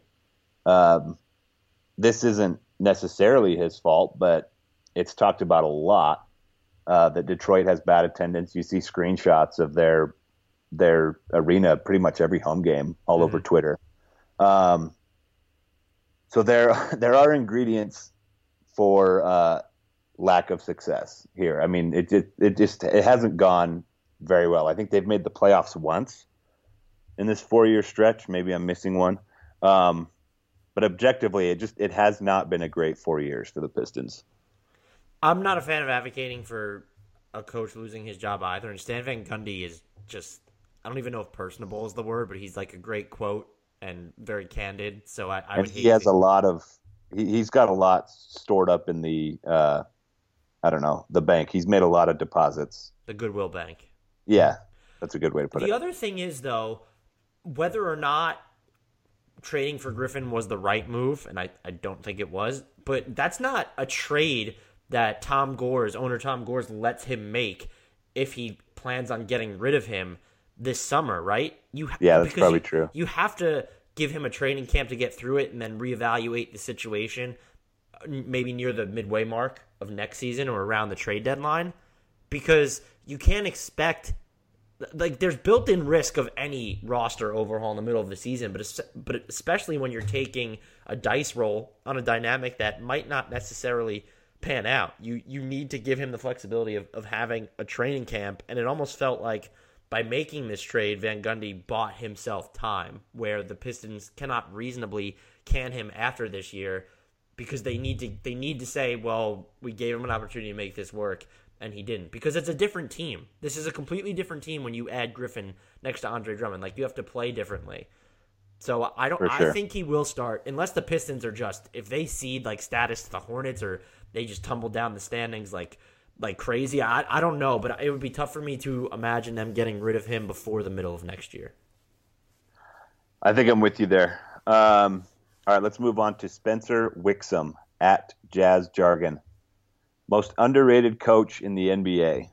This isn't necessarily his fault, but it's talked about a lot that Detroit has bad attendance. You see screenshots of their arena pretty much every home game all over Twitter. So there are ingredients for lack of success here. I mean, it hasn't gone very well. I think they've made the playoffs once in this 4-year stretch. Maybe I'm missing one. But objectively, it has not been a great 4 years for the Pistons. I'm not a fan of advocating for a coach losing his job either. And Stan Van Gundy is just, I don't even know if personable is the word, but he's like a great quote and very candid. So I would hate. He has a lot of. He's got a lot stored up in the, the bank. He's made a lot of deposits. The Goodwill Bank. Yeah, that's a good way to put it. The other thing is, though, whether or not trading for Griffin was the right move, and I don't think it was, but that's not a trade that owner Tom Gores lets him make if he plans on getting rid of him this summer, right? That's probably true. You have to give him a training camp to get through it and then reevaluate the situation maybe near the midway mark of next season or around the trade deadline, because you can't expect, like, there's built-in risk of any roster overhaul in the middle of the season, but especially when you're taking a dice roll on a dynamic that might not necessarily pan out. You need to give him the flexibility of having a training camp, and it almost felt like by making this trade, Van Gundy bought himself time, where the Pistons cannot reasonably can him after this year because they need to say, well, we gave him an opportunity to make this work, and he didn't, because it's a different team. This is a completely different team when you add Griffin next to Andre Drummond. Like, you have to play differently. So I think he will start, unless the Pistons are just, if they cede like status to the Hornets or they just tumble down the standings like crazy. I don't know, but it would be tough for me to imagine them getting rid of him before the middle of next year. I think I'm with you there. All right, let's move on to Spencer Wixom at Jazz Jargon. Most underrated coach in the NBA.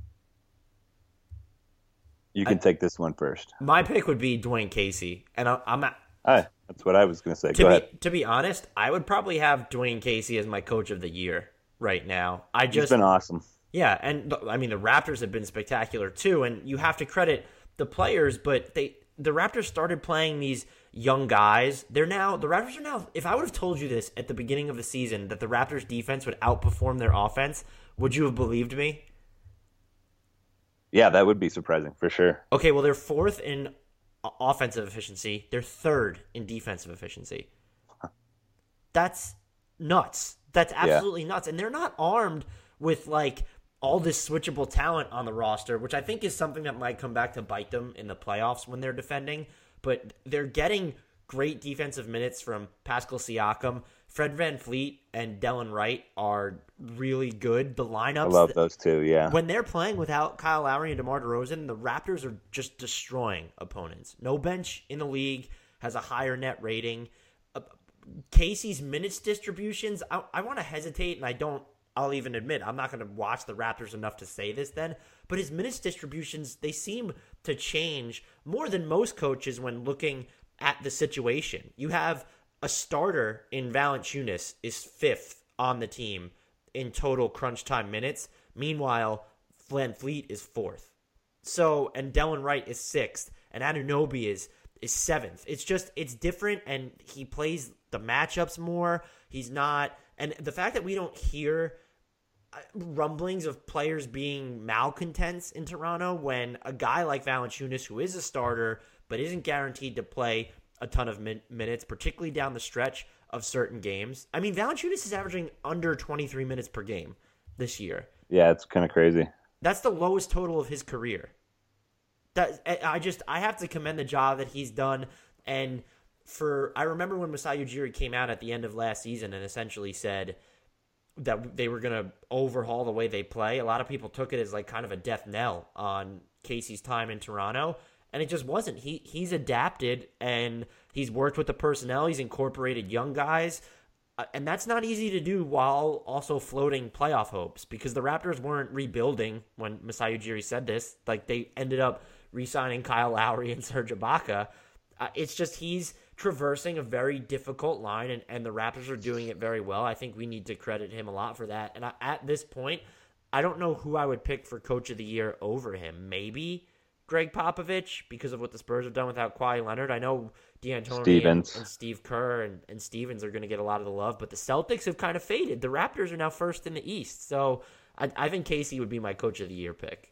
You can take this one first. My pick would be Dwayne Casey, and that's what I was going to say. Go ahead. To be honest, I would probably have Dwayne Casey as my coach of the year right now. He's been awesome. Yeah, and I mean the Raptors have been spectacular too, and you have to credit the players, but the Raptors started playing these young guys. The Raptors are now, if I would have told you this at the beginning of the season, that the Raptors defense would outperform their offense, would you have believed me? Yeah, that would be surprising for sure. Okay, well, they're fourth in offensive efficiency. They're third in defensive efficiency. That's nuts. That's absolutely nuts. And they're not armed with like all this switchable talent on the roster, which I think is something that might come back to bite them in the playoffs when they're defending. But they're getting great defensive minutes from Pascal Siakam. Fred VanVleet and Delon Wright are really good. The lineups, I love those two, yeah. When they're playing without Kyle Lowry and DeMar DeRozan, the Raptors are just destroying opponents. No bench in the league has a higher net rating. Casey's minutes distributions, I want to hesitate, and I'll even admit, I'm not going to watch the Raptors enough to say this then, but his minutes distributions, they seem to change more than most coaches when looking at the situation. You have a starter in Valanciunas is fifth on the team in total crunch time minutes. Meanwhile, VanVleet is fourth. So, and Delon Wright is sixth, and Anunoby is seventh. It's different, and he plays the matchups more. He's not, and the fact that we don't hear rumblings of players being malcontents in Toronto when a guy like Valanciunas, who is a starter but isn't guaranteed to play a ton of minutes, particularly down the stretch of certain games. I mean, Valanciunas is averaging under 23 minutes per game this year. Yeah, it's kind of crazy. That's the lowest total of his career. I have to commend the job that he's done. And I remember when Masai Ujiri came out at the end of last season and essentially said that they were going to overhaul the way they play. A lot of people took it as like kind of a death knell on Casey's time in Toronto. And it just wasn't. He's adapted, and he's worked with the personnel. He's incorporated young guys. And that's not easy to do while also floating playoff hopes, because the Raptors weren't rebuilding when Masai Ujiri said this. Like, they ended up re-signing Kyle Lowry and Serge Ibaka. It's just he's traversing a very difficult line, and the Raptors are doing it very well. I think we need to credit him a lot for that. And at this point, I don't know who I would pick for Coach of the Year over him. Maybe Greg Popovich, because of what the Spurs have done without Kawhi Leonard. I know D'Antoni and Steve Kerr and Stevens are going to get a lot of the love, but the Celtics have kind of faded. The Raptors are now first in the East. So I think Casey would be my Coach of the Year pick.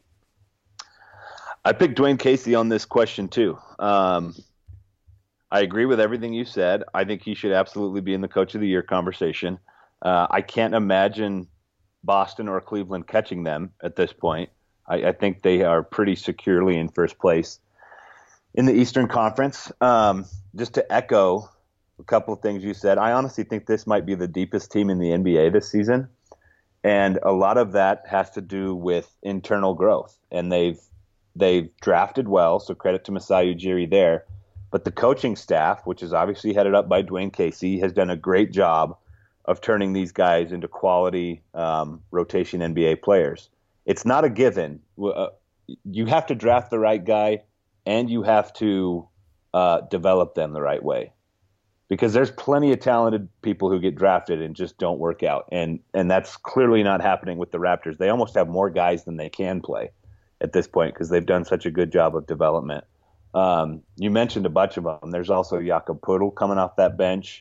I picked Dwayne Casey on this question too. I agree with everything you said. I think he should absolutely be in the Coach of the Year conversation. I can't imagine Boston or Cleveland catching them at this point. I think they are pretty securely in first place in the Eastern Conference. Just to echo a couple of things you said, I honestly think this might be the deepest team in the NBA this season. And a lot of that has to do with internal growth. And they've drafted well, so credit to Masai Ujiri there. But the coaching staff, which is obviously headed up by Dwayne Casey, has done a great job of turning these guys into quality rotation NBA players. It's not a given. You have to draft the right guy, and you have to develop them the right way, because there's plenty of talented people who get drafted and just don't work out, and that's clearly not happening with the Raptors. They almost have more guys than they can play at this point because they've done such a good job of development. You mentioned a bunch of them. There's also Jakob Poeltl coming off that bench.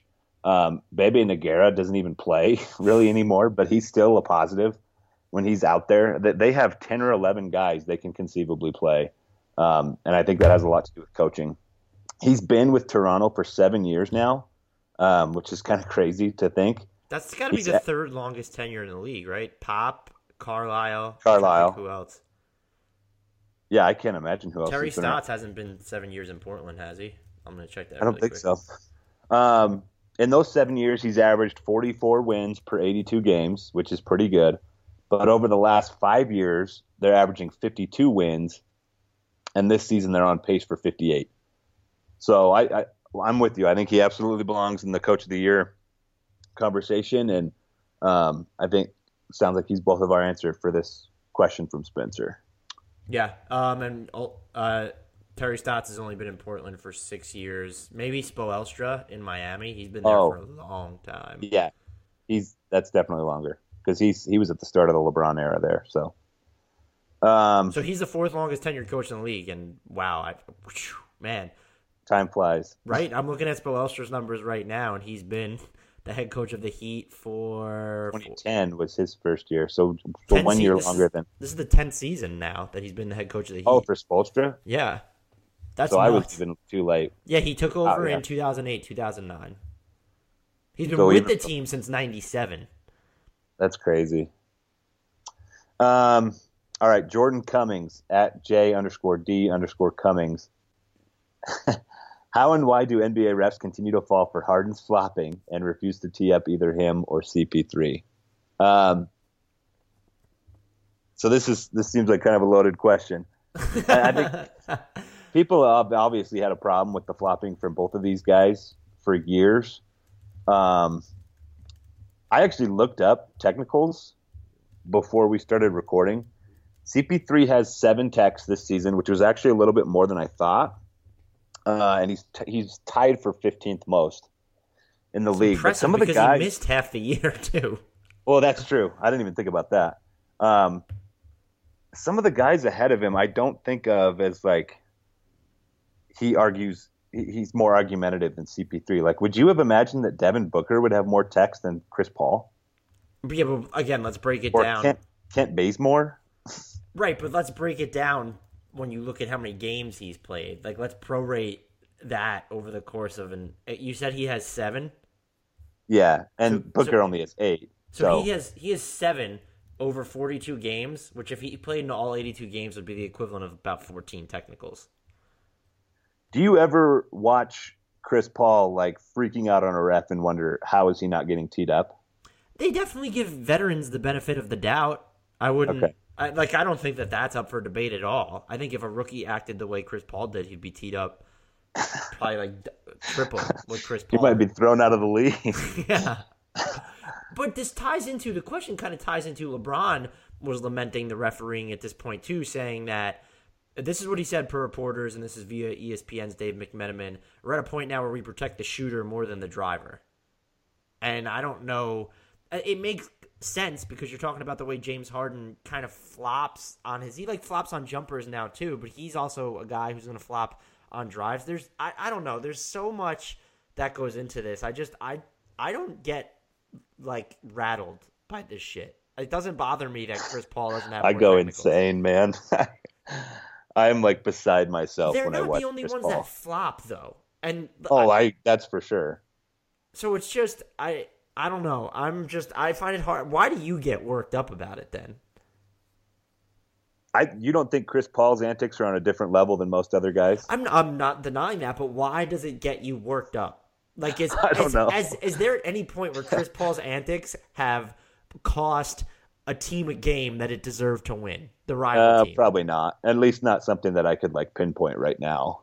Bebe Nogueira doesn't even play really anymore, but he's still a positive when he's out there. They have 10 or 11 guys they can conceivably play. And I think that has a lot to do with coaching. He's been with Toronto for 7 years now, which is kind of crazy to think. That's got to be the third longest tenure in the league, right? Pop, Carlisle. Who else? Yeah, I can't imagine who else. Terry Stotts hasn't been 7 years in Portland, has he? I'm going to check that. I don't think so. In those 7 years, he's averaged 44 wins per 82 games, which is pretty good. But over the last 5 years, they're averaging 52 wins, and this season they're on pace for 58. So I'm with you. I think he absolutely belongs in the Coach of the Year conversation, and I think it sounds like he's both of our answer for this question from Spencer. Yeah, and Terry Stotts has only been in Portland for 6 years. Maybe Spoelstra in Miami. He's been there for a long time. Yeah, that's definitely longer because he was at the start of the LeBron era there. So, so he's the fourth longest tenured coach in the league, and wow, man, time flies. Right, I'm looking at Spoelstra's numbers right now, and he's been the head coach of the Heat for 2010 was his first year, so for 1 year longer than this is the 10th season now that he's been the head coach of the Heat. Oh, for Spoelstra? Yeah, that's so nuts. I was even too late. Yeah, he took over in 2008, 2009. He's been with the team since '97. That's crazy. All right, Jordan Cummings at J_D_Cummings. How and why do NBA refs continue to fall for Harden's flopping and refuse to tee up either him or CP3? So this seems like kind of a loaded question. I think people have obviously had a problem with the flopping from both of these guys for years. I actually looked up technicals before we started recording. CP3 has 7 techs this season, which was actually a little bit more than I thought. And he's tied for 15th most in the league. But some of the guys he missed half the year too. Well, that's true. I didn't even think about that. Some of the guys ahead of him, I don't think of as like he argues. He's more argumentative than CP3. Like, would you have imagined that Devin Booker would have more techs than Chris Paul? Yeah, but again, let's break it down. Kent Bazemore? Right, but let's break it down. When you look at how many games he's played, like let's prorate that over the course of you said he has 7? Yeah, and Booker only has 8. So he has 7 over 42 games, which if he played in all 82 games would be the equivalent of about 14 technicals. Do you ever watch Chris Paul like freaking out on a ref and wonder how is he not getting teed up? They definitely give veterans the benefit of the doubt. I wouldn't. Okay. I don't think that that's up for debate at all. I think if a rookie acted the way Chris Paul did, he'd be teed up probably like triple with Chris Paul. He might be thrown out of the league. Yeah. But this ties into, the question kind of ties into LeBron was lamenting the refereeing at this point too, saying that this is what he said per reporters, and this is via ESPN's Dave McMenamin. We're at a point now where we protect the shooter more than the driver. And I don't know. It makes sense because you're talking about the way James Harden kind of flops on he flops on jumpers now too, but he's also a guy who's going to flop on drives. I don't know. There's so much that goes into this. I don't get like rattled by this shit. It doesn't bother me that Chris Paul doesn't have. I go insane, man. I am like beside myself when I watch Chris Paul. They're not the only ones that flop though, and that's for sure. So it's just I don't know. I find it hard. Why do you get worked up about it then? You don't think Chris Paul's antics are on a different level than most other guys? I'm not denying that, but why does it get you worked up? Like, I don't know. Is there at any point where Chris Paul's antics have cost a team a game that it deserved to win? The rival team? Probably not. At least not something that I could like pinpoint right now.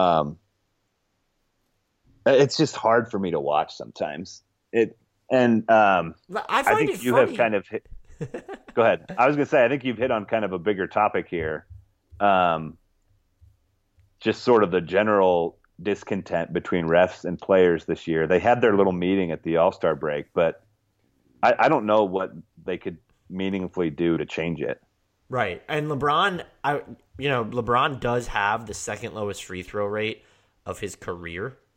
It's just hard for me to watch sometimes. I think you funny. have kind of hit. Go ahead. I was going to say, I think you've hit on kind of a bigger topic here. Just sort of the general discontent between refs and players this year. They had their little meeting at the All-Star break, but I don't know what they could meaningfully do to change it. Right. And LeBron does have the second lowest free throw rate of his career.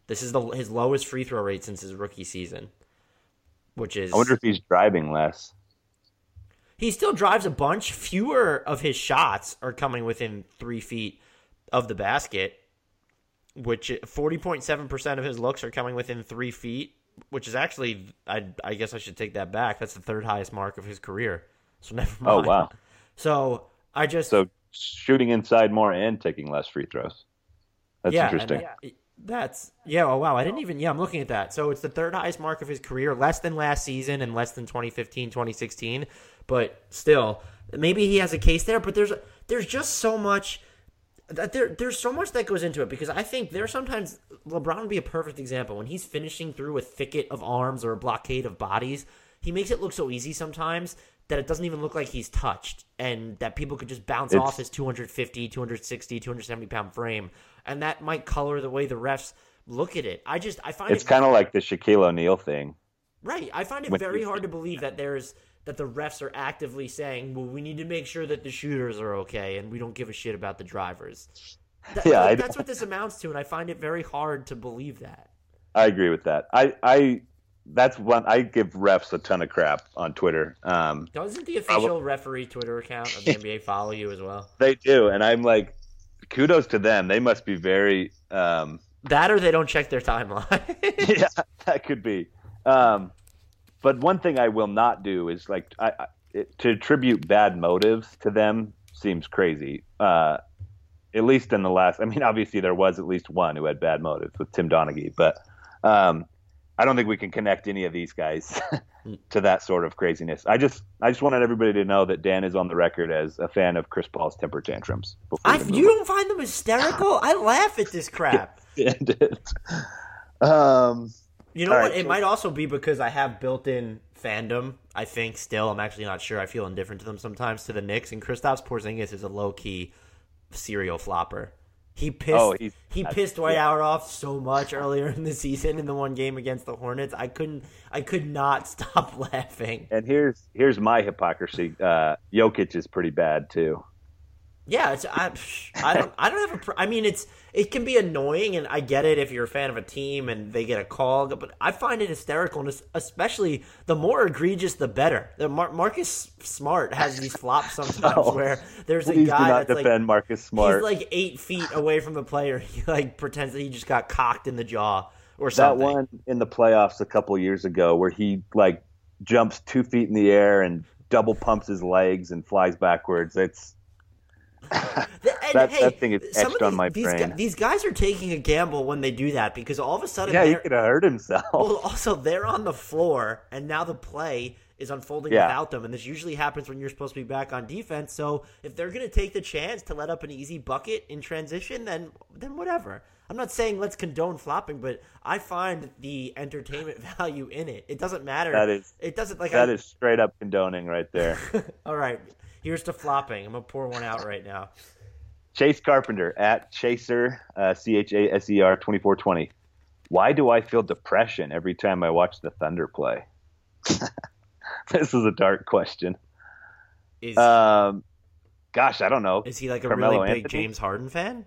This is his lowest free throw rate since his rookie season, which is. I wonder if he's driving less. He still drives a bunch. Fewer of his shots are coming within 3 feet of the basket, which 40.7% of his looks are coming within 3 feet, which is actually, I guess I should take that back. That's the third highest mark of his career. So never mind. Oh, wow. So shooting inside more and taking less free throws. That's interesting. Oh wow, I didn't even, I'm looking at that. So it's the third highest mark of his career, less than last season and less than 2015, 2016. But still, maybe he has a case there, but there's just so much there's so much that goes into it, because I think there's sometimes LeBron would be a perfect example. When he's finishing through a thicket of arms or a blockade of bodies, he makes it look so easy sometimes that it doesn't even look like he's touched, and that people could just bounce off his 250, 260, 270-pound frame, and that might color the way the refs look at it. I find it's kind of like the Shaquille O'Neal thing. Right. I find it very hard to believe that that the refs are actively saying, well, we need to make sure that the shooters are okay and we don't give a shit about the drivers. That's what this amounts to, and I find it very hard to believe that. I agree with that. That's one I give refs a ton of crap on Twitter. Doesn't the official referee Twitter account of the NBA follow you as well? They do, and I'm like, kudos to them. They must be very that, or they don't check their timeline. Yeah, that could be. But one thing I will not do is to attribute bad motives to them seems crazy. At least in the last, I mean, obviously there was at least one who had bad motives with Tim Donaghy, but I don't think we can connect any of these guys to that sort of craziness. I just wanted everybody to know that Dan is on the record as a fan of Chris Paul's temper tantrums. You don't find them hysterical? I laugh at this crap. You know what? It might also be because I have built-in fandom, I think, still. I'm actually not sure. I feel indifferent to them sometimes, to the Knicks. And Kristaps Porzingis is a low-key serial flopper. He pissed Dwight Howard off so much earlier in the season in the one game against the Hornets. I could not stop laughing. And here's my hypocrisy. Jokic is pretty bad, too. Yeah, I don't have I mean, it can be annoying, and I get it if you're a fan of a team and they get a call, but I find it hysterical, and especially the more egregious, the better. Marcus Smart has these flops sometimes where there's a guy that's defend Marcus Smart. He's like 8 feet away from the player. He pretends that he just got cocked in the jaw or something. That one in the playoffs a couple years ago where he jumps 2 feet in the air and double pumps his legs and flies backwards. That thing is etched on my brain. These guys are taking a gamble when they do that, because all of a sudden, he could have hurt himself. Well, also they're on the floor, and now the play is unfolding without them, and this usually happens when you're supposed to be back on defense. So if they're going to take the chance to let up an easy bucket in transition, then whatever. I'm not saying let's condone flopping, but I find the entertainment value in it. It doesn't matter. That is straight up condoning right there. All right. Here's to flopping. I'm going to pour one out right now. Chase Carpenter at Chaser, CHASER 2420. Why do I feel depression every time I watch the Thunder play? This is a dark question. Gosh, I don't know. Is he like a Carmelo really big Anthony? James Harden fan?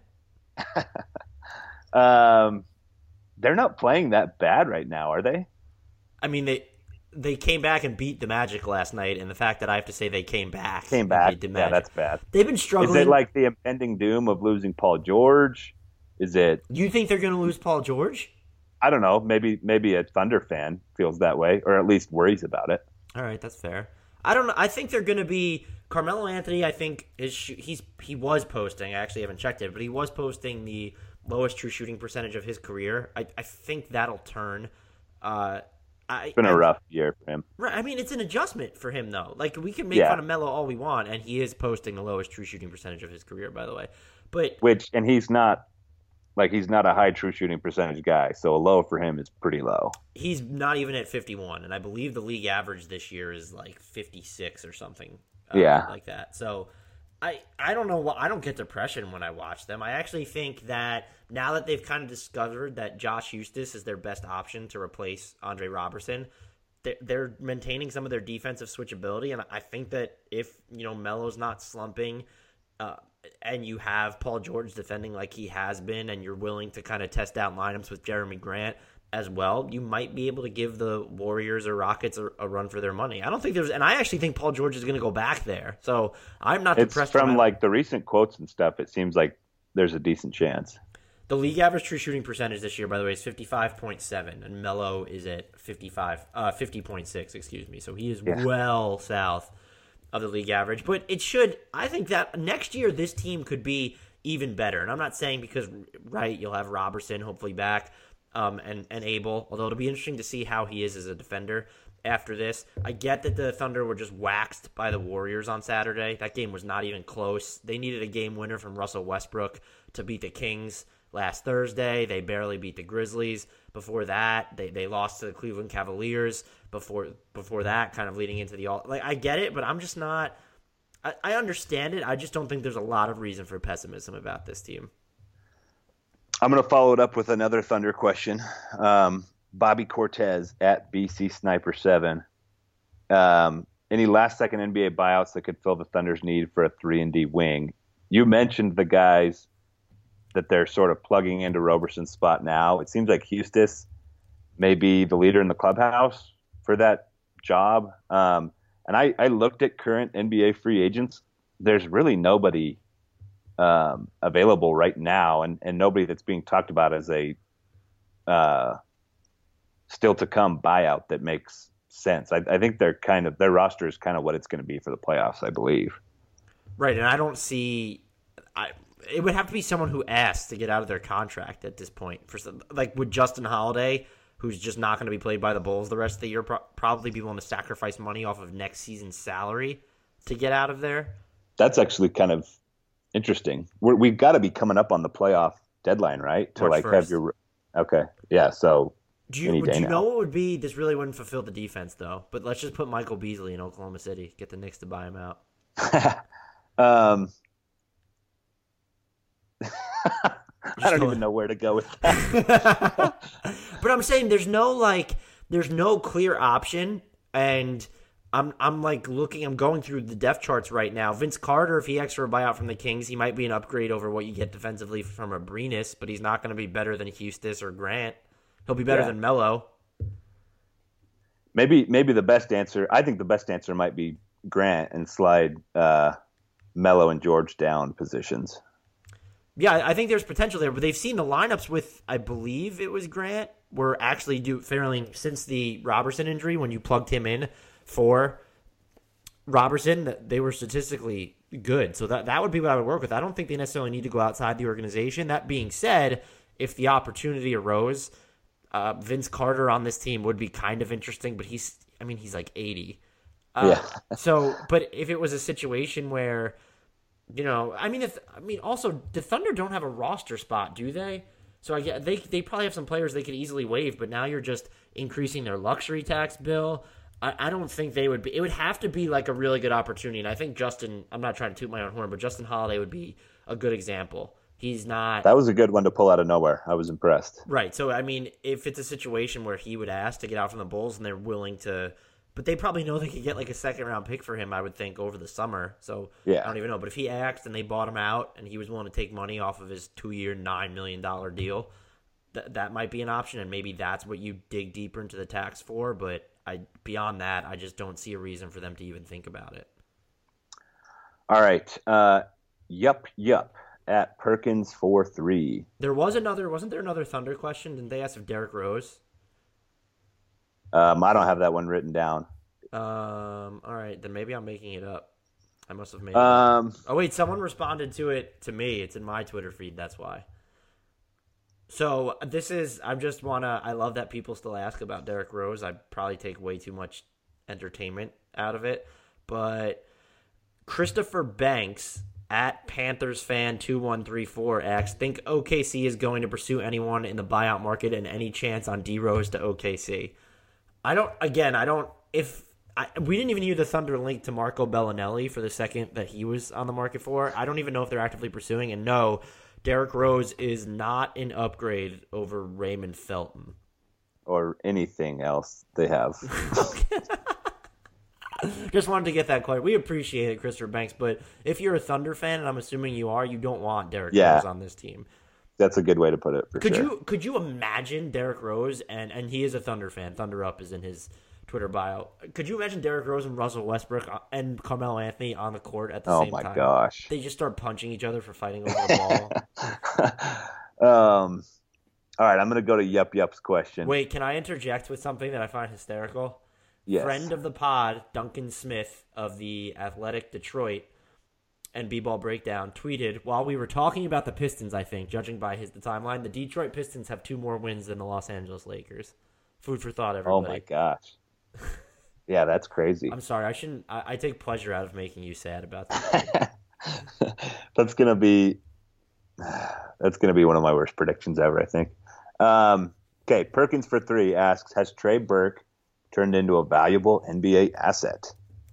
They're not playing that bad right now, are they? I mean, they came back and beat the Magic last night, and the fact that I have to say they came back. Yeah, that's bad. They've been struggling. Is it like the impending doom of losing Paul George? Is it? You think they're going to lose Paul George? I don't know. Maybe a Thunder fan feels that way, or at least worries about it. All right, that's fair. I don't know. I think they're going to be Carmelo Anthony. I think he was posting. I actually haven't checked it, but he was posting the lowest true shooting percentage of his career. I think that'll turn. It's been a rough year for him. Right. I mean, it's an adjustment for him, though. Like, we can make fun of Melo all we want, and he is posting the lowest true shooting percentage of his career, by the way. And he's not a high true shooting percentage guy, so a low for him is pretty low. He's not even at 51, and I believe the league average this year is like 56 or something. Like that. So I don't know. I don't get depression when I watch them. I actually think that now that they've kind of discovered that Josh Eustace is their best option to replace Andre Robertson, they're maintaining some of their defensive switchability. And I think that if Melo's not slumping, and you have Paul George defending like he has been, and you're willing to kind of test out lineups with Jeremy Grant as well, you might be able to give the Warriors or Rockets a run for their money. I don't think and I actually think Paul George is going to go back there. So I'm not depressed. From like the recent quotes and stuff, it seems like there's a decent chance. The league average true shooting percentage this year, by the way, is 55.7, and Melo is at 50.6, excuse me. So he is well south of the league average. But I think that next year this team could be even better. And I'm not saying because, right, you'll have Robertson hopefully back, and Abel, although it'll be interesting to see how he is as a defender after this. I get that the Thunder were just waxed by the Warriors on Saturday. That game was not even close. They needed a game winner from Russell Westbrook to beat the Kings last Thursday. They barely beat the Grizzlies. Before that, they lost to the Cleveland Cavaliers. Before that, kind of leading into the I get it, but I'm just not. I understand it. I just don't think there's a lot of reason for pessimism about this team. I'm going to follow it up with another Thunder question. Bobby Cortez at BC Sniper 7. Any last-second NBA buyouts that could fill the Thunder's need for a 3-and-D wing? You mentioned the guys that they're sort of plugging into Roberson's spot now. It seems like Hustis may be the leader in the clubhouse for that job. And I looked at current NBA free agents. There's really nobody available right now, and nobody that's being talked about as a still to come buyout that makes sense. I think their roster is kind of what it's going to be for the playoffs, I believe. Right, and I don't see. It would have to be someone who asks to get out of their contract at this point. Would Justin Holiday, who's just not going to be played by the Bulls the rest of the year, probably be willing to sacrifice money off of next season's salary to get out of there? That's actually kind of interesting. We've got to be coming up on the playoff deadline, right? To March 1st. Have your yeah. So would you know what would be? This really wouldn't fulfill the defense though. But let's just put Michael Beasley in Oklahoma City. Get the Knicks to buy him out. I don't even know where to go with that. But I'm saying there's no clear option, and I'm going through the depth charts right now. Vince Carter, if he asks for a buyout from the Kings, he might be an upgrade over what you get defensively from Abrines, but he's not going to be better than Hustis or Grant. He'll be better than Melo. Maybe the best answer. I think the best answer might be Grant and slide Melo and George down positions. Yeah, I think there's potential there, but they've seen the lineups with, I believe it was Grant, were actually fairly since the Robertson injury when you plugged him in for Robertson, they were statistically good. So that would be what I would work with. I don't think they necessarily need to go outside the organization. That being said, if the opportunity arose, Vince Carter on this team would be kind of interesting, but he's like 80. But if it was a situation where, also the Thunder don't have a roster spot, do they? So they probably have some players they could easily waive, but now you're just increasing their luxury tax bill. I don't think they would be. It would have to be like a really good opportunity, and I think I'm not trying to toot my own horn, but Justin Holiday would be a good example. He's not. That was a good one to pull out of nowhere. I was impressed. Right. So, if it's a situation where he would ask to get out from the Bulls and they're willing to, but they probably know they could get like a second-round pick for him, I would think, over the summer. So, I don't even know. But if he asked and they bought him out and he was willing to take money off of his 2-year, $9 million deal, that might be an option, and maybe that's what you dig deeper into the tax for. But beyond that, I just don't see a reason for them to even think about it. All right. Yup. At Perkins 4-3. Wasn't there another Thunder question? Didn't they ask if Derrick Rose? I don't have that one written down. All right, then maybe I'm making it up. I must have made it up. Oh wait, someone responded to it to me. It's in my Twitter feed. That's why. So I love that people still ask about Derrick Rose. I probably take way too much entertainment out of it, but Christopher Banks at Panthers fan 2134 asks, think OKC is going to pursue anyone in the buyout market and any chance on D Rose to OKC? We didn't even hear the Thunder link to Marco Bellinelli for the second that he was on the market for. I don't even know if they're actively pursuing, and no, Derrick Rose is not an upgrade over Raymond Felton. Or anything else they have. Just wanted to get that clear. We appreciate it, Christopher Banks, but if you're a Thunder fan, and I'm assuming you are, you don't want Derrick Rose on this team. That's a good way to put it, Could you imagine Derrick Rose, and he is a Thunder fan, Thunder Up is in his Twitter bio. Could you imagine Derrick Rose and Russell Westbrook and Carmelo Anthony on the court at the same time? Oh, my gosh. They just start punching each other for fighting over the ball. All right, I'm going to go to Yup's question. Wait, can I interject with something that I find hysterical? Yes. Friend of the pod, Duncan Smith of the Athletic Detroit and B-Ball Breakdown tweeted, while we were talking about the Pistons, I think, judging by the timeline, the Detroit Pistons have 2 more wins than the Los Angeles Lakers. Food for thought, everybody. Oh, my gosh. Yeah, that's crazy. I'm sorry. I take pleasure out of making you sad about that. That's gonna be one of my worst predictions ever, I think. Okay, Perkins for 3 asks, has Trey Burke turned into a valuable NBA asset?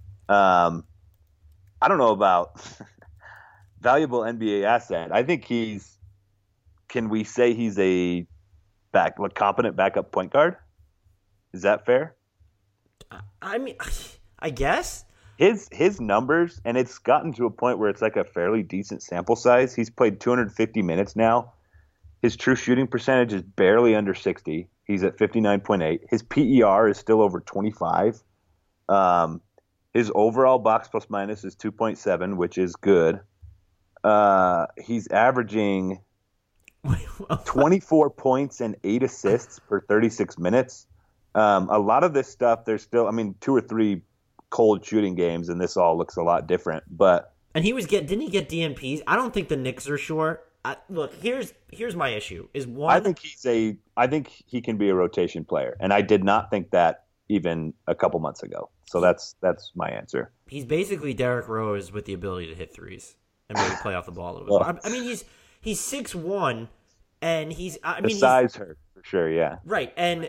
I don't know about valuable NBA asset. I think can we say he's a competent backup point guard? Is that fair? I mean, I guess. His numbers, and it's gotten to a point where it's like a fairly decent sample size. He's played 250 minutes now. His true shooting percentage is barely under 60. He's at 59.8. His PER is still over 25. His overall box plus minus is 2.7, which is good. He's averaging 24 points and 8 assists per 36 minutes. A lot of this stuff, there's still, 2 or 3 cold shooting games, and this all looks a lot different. And didn't he get DNPs? I don't think the Knicks are short. Look, here's my issue. I think he can be a rotation player, and I did not think that even a couple months ago. So that's my answer. He's basically Derrick Rose with the ability to hit threes and maybe play off the ball a little bit. Well, he's 6'1", and the size hurt for sure. Yeah, right. And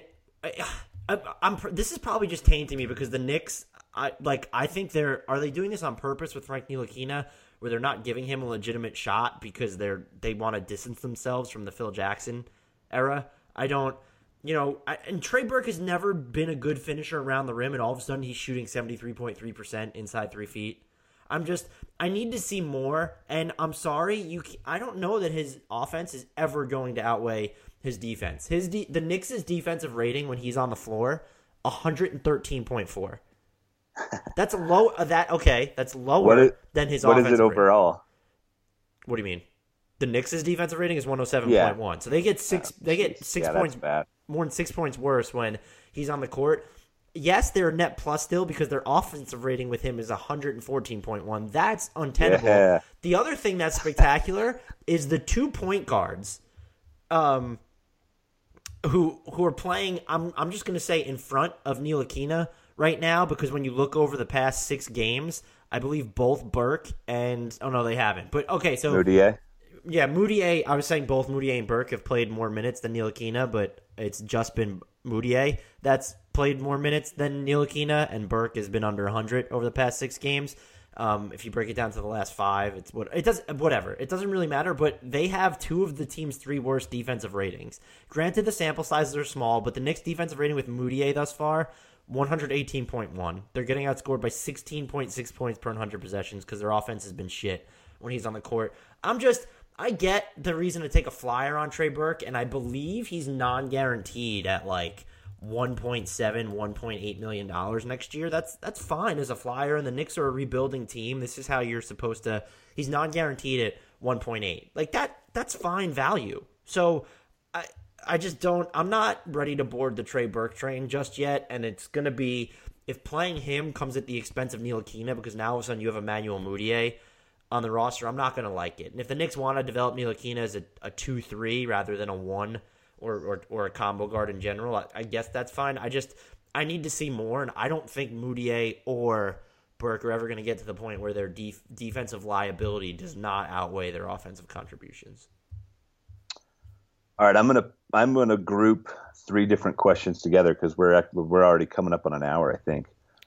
this is probably just tainting me because the Knicks, I think are they doing this on purpose with Frank Ntilikina, where they're not giving him a legitimate shot because they want to distance themselves from the Phil Jackson era? I don't. And Trey Burke has never been a good finisher around the rim, and all of a sudden he's shooting 73.3% inside 3 feet. I need to see more, and I'm sorry, I don't know that his offense is ever going to outweigh his defense. The Knicks' defensive rating when he's on the floor, 113.4. That's low. That's lower than his offensive rating. What is it overall? Rating. What do you mean? The Knicks' defensive rating is 107.1. So they get 6 points, more than 6 points worse when he's on the court. Yes, they're a net plus still because their offensive rating with him is 114.1. That's untenable. Yeah. The other thing that's spectacular is the 2 point guards who are playing, I'm just going to say in front of Ntilikina right now, because when you look over the past 6 games, I believe both Burke and they haven't. But okay, so Mudiay. Yeah, Mudiay. I was saying both Mudiay and Burke have played more minutes than Ntilikina, but it's just been Mudiay that's played more minutes than Ntilikina, and Burke has been under 100 over the past 6 games. If you break it down to the last 5, whatever. It doesn't really matter, but they have 2 of the team's 3 worst defensive ratings. Granted, the sample sizes are small, but the Knicks' defensive rating with Mudiay thus far, 118.1. They're getting outscored by 16.6 points per 100 possessions because their offense has been shit when he's on the court. I get the reason to take a flyer on Trey Burke, and I believe he's non-guaranteed at like $1.7, $1.8 million next year. That's fine as a flyer, and the Knicks are a rebuilding team. This is how you're supposed to. He's non-guaranteed at 1.8. Like that's fine value. So I just don't. I'm not ready to board the Trey Burke train just yet, and it's gonna be if playing him comes at the expense of Ntilikina because now all of a sudden you have Emmanuel Mudiay on the roster, I'm not going to like it. And if the Knicks want to develop Ntilikina as a 2-3 rather than a 1 or a combo guard in general, I guess that's fine. I need to see more, and I don't think Mudiay or Burke are ever going to get to the point where their defensive liability does not outweigh their offensive contributions. All right, I'm gonna group 3 different questions together because we're already coming up on an hour, I think.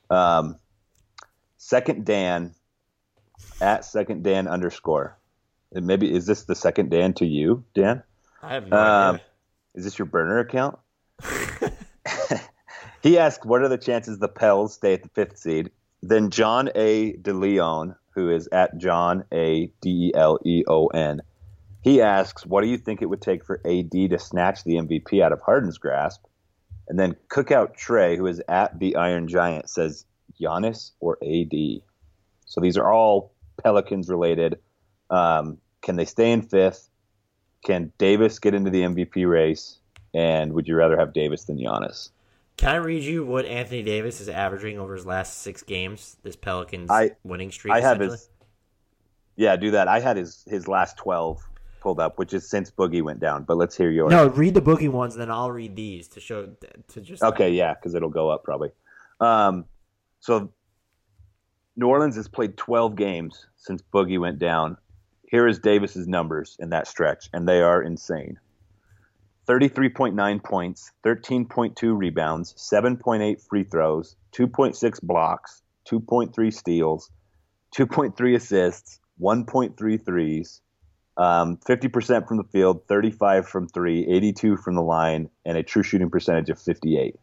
Second Dan. At second Dan _. And maybe is this the second Dan to you, Dan? I have no idea. Is this your burner account? He asked, what are the chances the Pels stay at the 5th seed? Then John A. DeLeon, who is at John A. DeLeon, he asks, what do you think it would take for AD to snatch the MVP out of Harden's grasp? And then Cookout Trey, who is at the Iron Giant, says Giannis or AD. So these are all Pelicans related. Can they stay in fifth? Can Davis get into the MVP race? And would you rather have Davis than Giannis? Can I read you what Anthony Davis is averaging over his last 6 games? This Pelicans winning streak. I have his. Yeah, do that. I had his last 12 pulled up, which is since Boogie went down. But let's hear yours. No, read the Boogie ones, then I'll read these to show to just. Okay, yeah, because it'll go up probably. So New Orleans has played 12 games since Boogie went down. Here is Davis's numbers in that stretch, and they are insane. 33.9 points, 13.2 rebounds, 7.8 free throws, 2.6 blocks, 2.3 steals, 2.3 assists, 1.3 threes, 50% from the field, 35 from 3, 82 from the line, and a true shooting percentage of 58.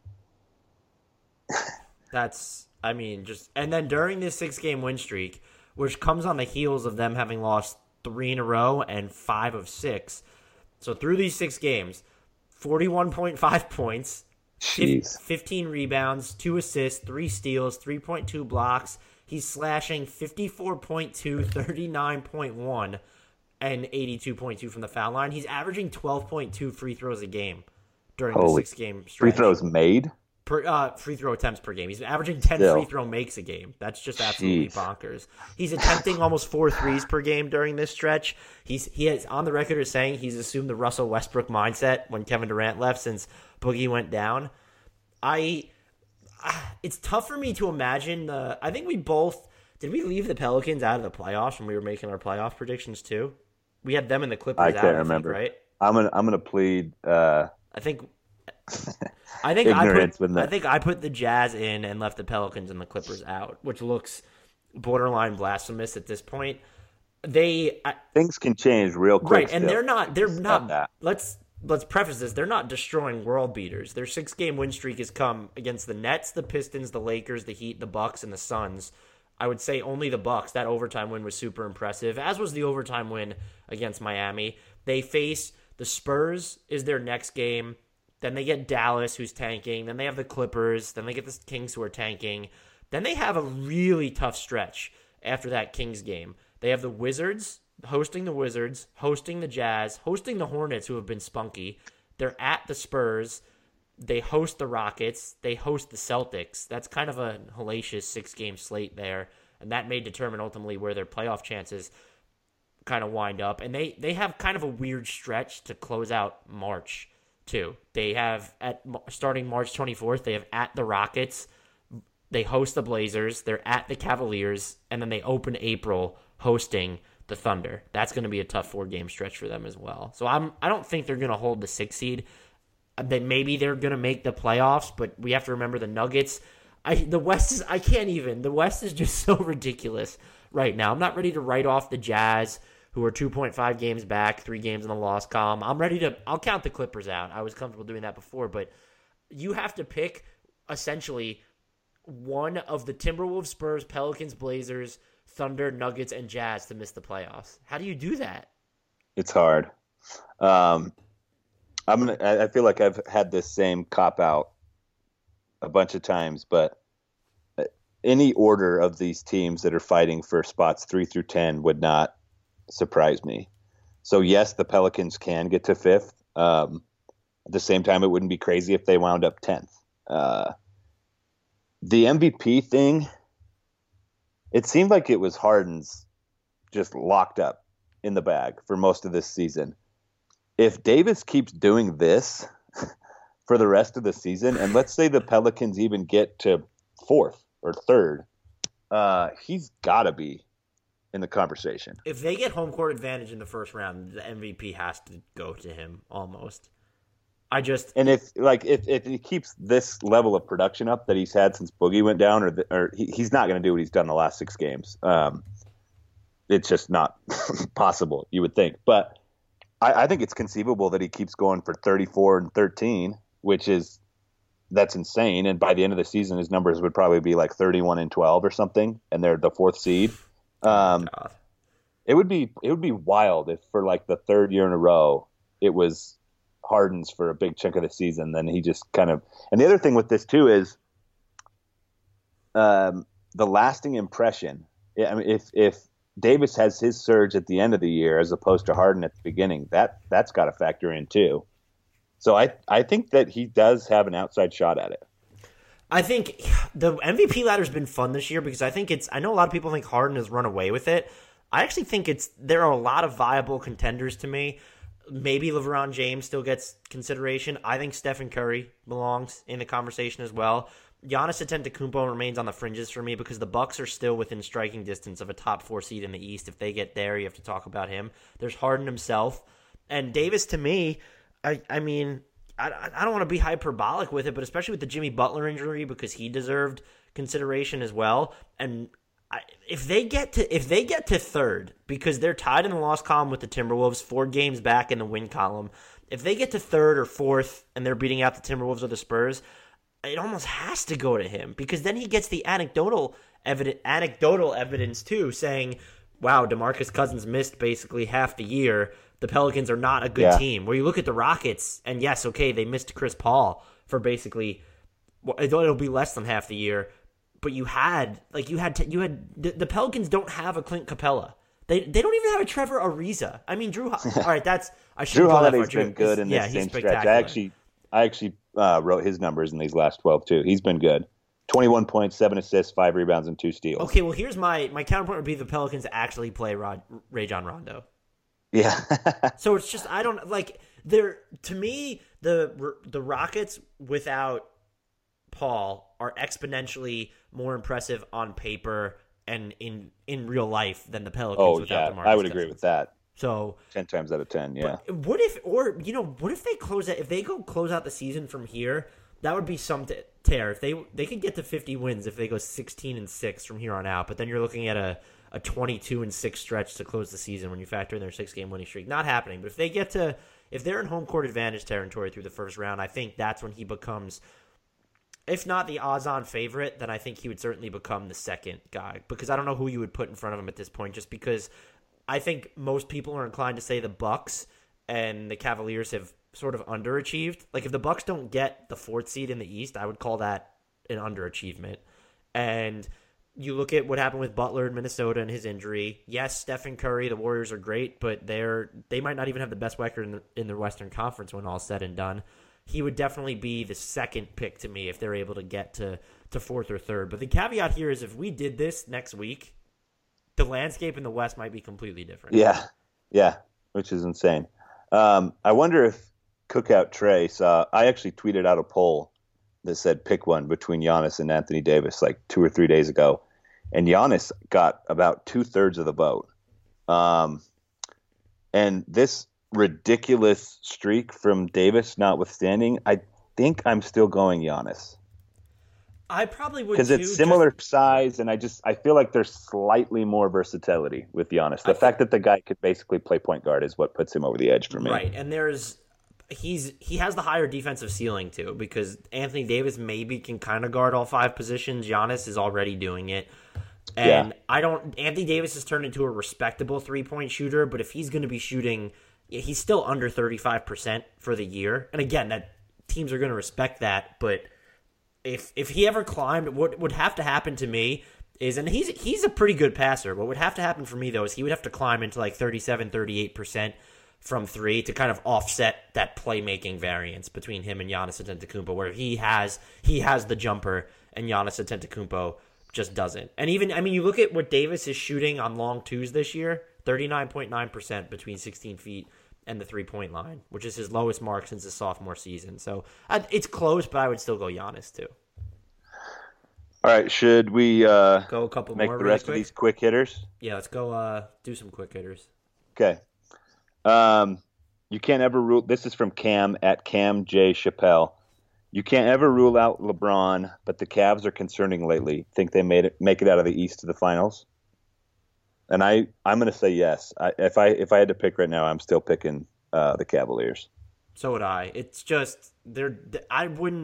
That's, and then during this 6-game win streak, which comes on the heels of them having lost 3 in a row and 5 of 6. So through these 6 games, 41.5 points, 15 rebounds, 2 assists, 3 steals, 3.2 blocks. He's slashing 54.2, 39.1, and 82.2 from the foul line. He's averaging 12.2 free throws a game during the 6-game stretch. Free throws made? Free throw attempts per game. He's averaging 10 free throw makes a game. That's just absolutely bonkers. He's attempting almost 4 threes per game during this stretch. He is on the record as saying he's assumed the Russell Westbrook mindset when Kevin Durant left since Boogie went down. It's tough for me to imagine. I think we both did. We leave the Pelicans out of the playoffs when we were making our playoff predictions too. We had them and the Clippers. I can't remember. Right? I'm gonna plead. I think I put the Jazz in and left the Pelicans and the Clippers out, which looks borderline blasphemous at this point. Things can change real quick, right? And they're not. Let's preface this: they're not destroying world beaters. Their 6-game win streak has come against the Nets, the Pistons, the Lakers, the Heat, the Bucks, and the Suns. I would say only the Bucks. That overtime win was super impressive, as was the overtime win against Miami. They face the Spurs is their next game. Then they get Dallas, who's tanking. Then they have the Clippers. Then they get the Kings, who are tanking. Then they have a really tough stretch after that Kings game. They have the Wizards, hosting the Jazz, hosting the Hornets, who have been spunky. They're at the Spurs. They host the Rockets. They host the Celtics. That's kind of a hellacious 6-game slate there, and that may determine ultimately where their playoff chances kind of wind up. And they have kind of a weird stretch to close out March, too. They have, starting March 24th, they have at the Rockets, they host the Blazers, they're at the Cavaliers, and then they open April hosting the Thunder. That's going to be a tough 4-game stretch for them as well. So I don't think they're going to hold the 6th seed. Maybe they're going to make the playoffs, but we have to remember the Nuggets. The West is just so ridiculous right now. I'm not ready to write off the Jazz, who are 2.5 games back, 3 games in the loss column. I'll count the Clippers out. I was comfortable doing that before, but you have to pick essentially one of the Timberwolves, Spurs, Pelicans, Blazers, Thunder, Nuggets, and Jazz to miss the playoffs. How do you do that? It's hard. I feel like I've had this same cop out a bunch of times, but any order of these teams that are fighting for spots 3 through 10 would not surprise me. So yes, the Pelicans can get to 5th. At the same time, it wouldn't be crazy if they wound up 10th. The MVP thing, it seemed like it was Harden's just locked up in the bag for most of this season. If Davis keeps doing this for the rest of the season, and let's say the Pelicans even get to 4th or 3rd, he's got to be in the conversation. If they get home court advantage in the first round, the MVP has to go to him almost. If he keeps this level of production up that he's had since Boogie went down, he's not going to do what he's done the last 6 games. It's just not possible, you would think. But I think it's conceivable that he keeps going for 34 and 13, which is that's insane. And by the end of the season, his numbers would probably be like 31-12 or something, and they're the 4th seed. It would be wild if for like the 3rd year in a row it was Harden's for a big chunk of the season. Then he just kind of. And the other thing with this too is the lasting impression. I mean, if Davis has his surge at the end of the year as opposed to Harden at the beginning, that's got to factor in too. So I think that he does have an outside shot at it. I think the MVP ladder's been fun this year because I know a lot of people think Harden has run away with it. I actually think there are a lot of viable contenders to me. Maybe LeBron James still gets consideration. I think Stephen Curry belongs in the conversation as well. Giannis Antetokounmpo remains on the fringes for me because the Bucks are still within striking distance of a top 4 seed in the East. If they get there, you have to talk about him. There's Harden himself. And Davis, to me, I mean, I don't want to be hyperbolic with it, but especially with the Jimmy Butler injury, because he deserved consideration as well. And if they get to 3rd, because they're tied in the loss column with the Timberwolves, 4 games back in the win column, if they get to 3rd or 4th and they're beating out the Timberwolves or the Spurs, it almost has to go to him, because then he gets the anecdotal evidence too, saying, wow, DeMarcus Cousins missed basically half the year. The Pelicans are not a good team. Where you look at the Rockets, and yes, okay, they missed Chris Paul for basically, it'll be less than half the year, but the Pelicans don't have a Clint Capella. They don't even have a Trevor Ariza. I mean, all right, Drew Holiday's been good in this same stretch. I actually wrote his numbers in these last 12 too. He's been good. 21 points, 7 assists, 5 rebounds, and 2 steals. Okay, well, here's my counterpoint would be the Pelicans actually play Rajon Rondo. Yeah. So it's just, I don't like, to me, the Rockets without Paul are exponentially more impressive on paper and in real life than the Pelicans without DeMarcus I would agree with that. So 10 times out of 10, yeah. What if they close out the season from here? That would be some tear. If they could get to 50 wins if they go 16-6 from here on out, but then you're looking at a 22-6 stretch to close the season when you factor in their 6-game winning streak. Not happening. But if they're in home court advantage territory through the first round, I think that's when he becomes, if not the odds-on favorite, then I think he would certainly become the second guy, because I don't know who you would put in front of him at this point, just because I think most people are inclined to say the Bucks and the Cavaliers have sort of underachieved. Like, if the Bucks don't get the 4th seed in the East, I would call that an underachievement. And you look at what happened with Butler in Minnesota and his injury. Yes, Stephen Curry, the Warriors are great, but they might not even have the best record in the Western Conference when all's said and done. He would definitely be the second pick to me if they're able to get to 4th or 3rd. But the caveat here is if we did this next week, the landscape in the West might be completely different. Yeah, which is insane. I wonder if Cookout Trey saw. I actually tweeted out a poll that said pick one between Giannis and Anthony Davis like 2 or 3 days ago, and Giannis got about 2/3 of the vote. And this ridiculous streak from Davis notwithstanding, I think I'm still going Giannis. I probably would, because it's similar size, and I feel like there's slightly more versatility with Giannis. The fact that the guy could basically play point guard is what puts him over the edge for me. Right, and he has the higher defensive ceiling too, because Anthony Davis maybe can kind of guard all 5 positions. Giannis is already doing it. And Anthony Davis has turned into a respectable 3-point shooter, but if he's going to be shooting, he's still under 35% for the year. And again, that teams are going to respect that, but if he ever climbed, what would have to happen to me is, and he's a pretty good passer, what would have to happen for me though is he would have to climb into like 37-38% from 3 to kind of offset that playmaking variance between him and Giannis Antetokounmpo, where he has the jumper and Giannis Antetokounmpo just doesn't. And even, I mean, you look at what Davis is shooting on long twos this year, 39.9% between 16 feet and the 3-point line, which is his lowest mark since his sophomore season. So it's close, but I would still go Giannis too. All right, should we go a couple make more the rest really of these quick hitters? Yeah, let's go do some quick hitters. Okay. You can't ever rule. This is from Cam at Cam J Chappelle. You can't ever rule out LeBron, but the Cavs are concerning lately. Think they make it out of the East to the finals? And I'm going to say yes. If I had to pick right now, I'm still picking the Cavaliers. So would I. It's just the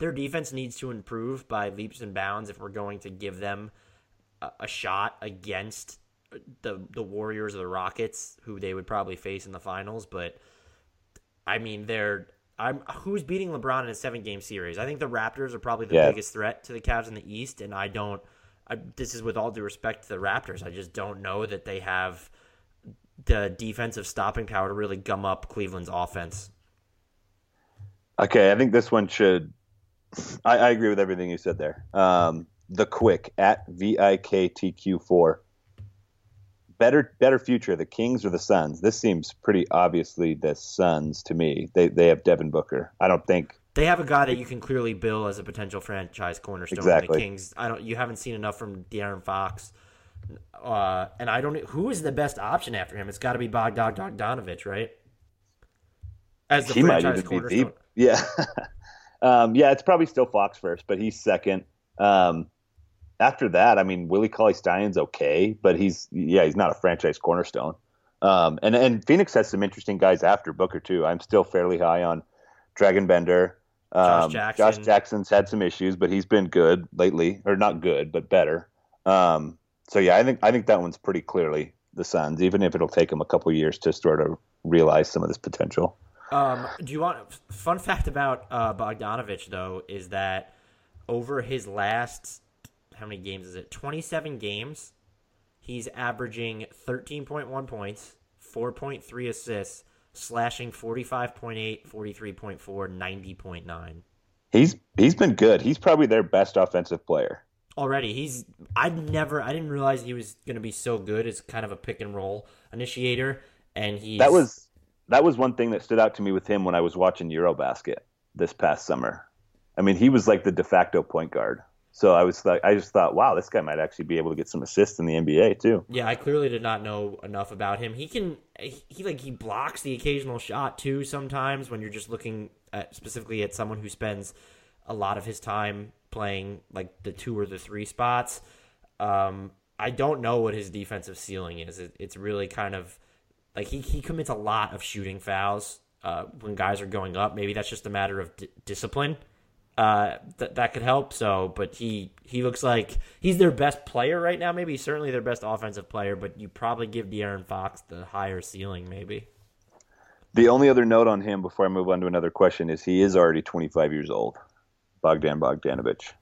their defense needs to improve by leaps and bounds if we're going to give them a shot against the Warriors or the Rockets, who they would probably face in the finals. But I mean, who's beating LeBron in a 7-game series? I think the Raptors are probably the biggest threat to the Cavs in the East, and this is with all due respect to the Raptors. I just don't know that they have the defensive stopping power to really gum up Cleveland's offense. Okay, I think this one should. I agree with everything you said there. The Quick at VIKTQ4. Better future, the Kings or the Suns? This seems pretty obviously the Suns to me. They have Devin Booker. I don't think they have a guy that you can clearly bill as a potential franchise cornerstone. Exactly. The Kings. You haven't seen enough from De'Aaron Fox, and I don't. Who is the best option after him? It's got to be Bogdanovich, right? As the franchise cornerstone. Yeah. It's probably still Fox first, but he's second. After that, I mean, Willie Cauley-Stein's okay, but he's not a franchise cornerstone. And Phoenix has some interesting guys after Booker too. I'm still fairly high on Dragon Bender. Josh Jackson. Josh Jackson's had some issues, but he's been good lately, or not good, but better. I think that one's pretty clearly the Suns, even if it'll take them a couple years to sort of realize some of this potential. Do you want fun fact about Bogdanovich though is that over his last how many games is it? 27 games. He's averaging 13.1 points, 4.3 assists, slashing 45.8, 43.4, 90.9. He's been good. He's probably their best offensive player. Already, I didn't realize he was going to be so good as kind of a pick and roll initiator, and that was one thing that stood out to me with him when I was watching Eurobasket this past summer. I mean, he was like the de facto point guard. So I just thought, wow, this guy might actually be able to get some assists in the NBA too. Yeah, I clearly did not know enough about him. He blocks the occasional shot too sometimes when you're just looking specifically at someone who spends a lot of his time playing like the 2 or the 3 spots. I don't know what his defensive ceiling is. It's really kind of like he commits a lot of shooting fouls when guys are going up. Maybe that's just a matter of discipline. That could help. But he looks like he's their best player right now. Maybe he's certainly their best offensive player, but you probably give De'Aaron Fox the higher ceiling maybe. The only other note on him before I move on to another question is he is already 25 years old, Bogdanovich.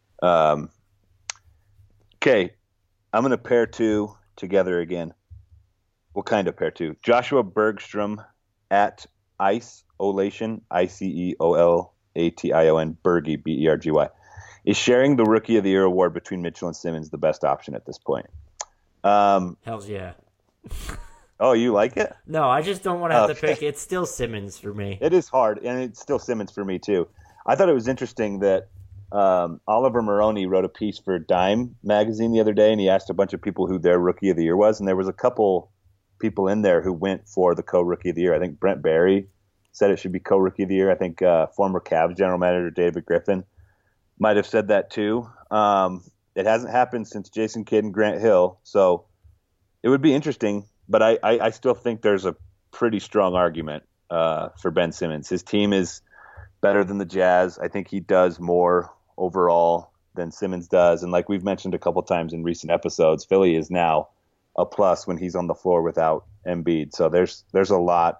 Okay, I'm going to pair two together again. What kind of pair two? Joshua Bergstrom at Iceolation, ICEOLATION, Bergy, BERGY. Is sharing the Rookie of the Year award between Mitchell and Simmons the best option at this point? Hells yeah. Oh, you like it? No, I just don't want to have to pick. It's still Simmons for me. It is hard, and it's still Simmons for me too. I thought it was interesting that Oliver Maroney wrote a piece for Dime magazine the other day, and he asked a bunch of people who their Rookie of the Year was, and there was a couple people in there who went for the co-Rookie of the Year. I think Brent Barry said it should be co-Rookie of the Year. I think former Cavs general manager David Griffin might have said that too. It hasn't happened since Jason Kidd and Grant Hill, so it would be interesting. But I still think there's a pretty strong argument for Ben Simmons. His team is better than the Jazz. I think he does more overall than Simmons does. And like we've mentioned a couple times in recent episodes, Philly is now a plus when he's on the floor without Embiid. So there's a lot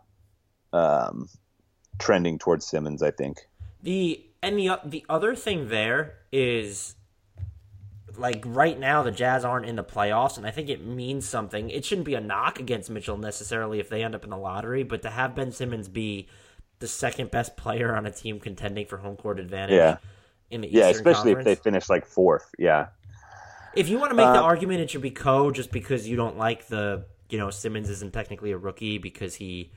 trending towards Simmons, I think. The other thing there is, like, right now the Jazz aren't in the playoffs, and I think it means something. It shouldn't be a knock against Mitchell necessarily if they end up in the lottery, but to have Ben Simmons be the second best player on a team contending for home court advantage in the Eastern especially Conference, if they finish like fourth. Yeah. If you want to make the argument it should be just because you don't like Simmons isn't technically a rookie because he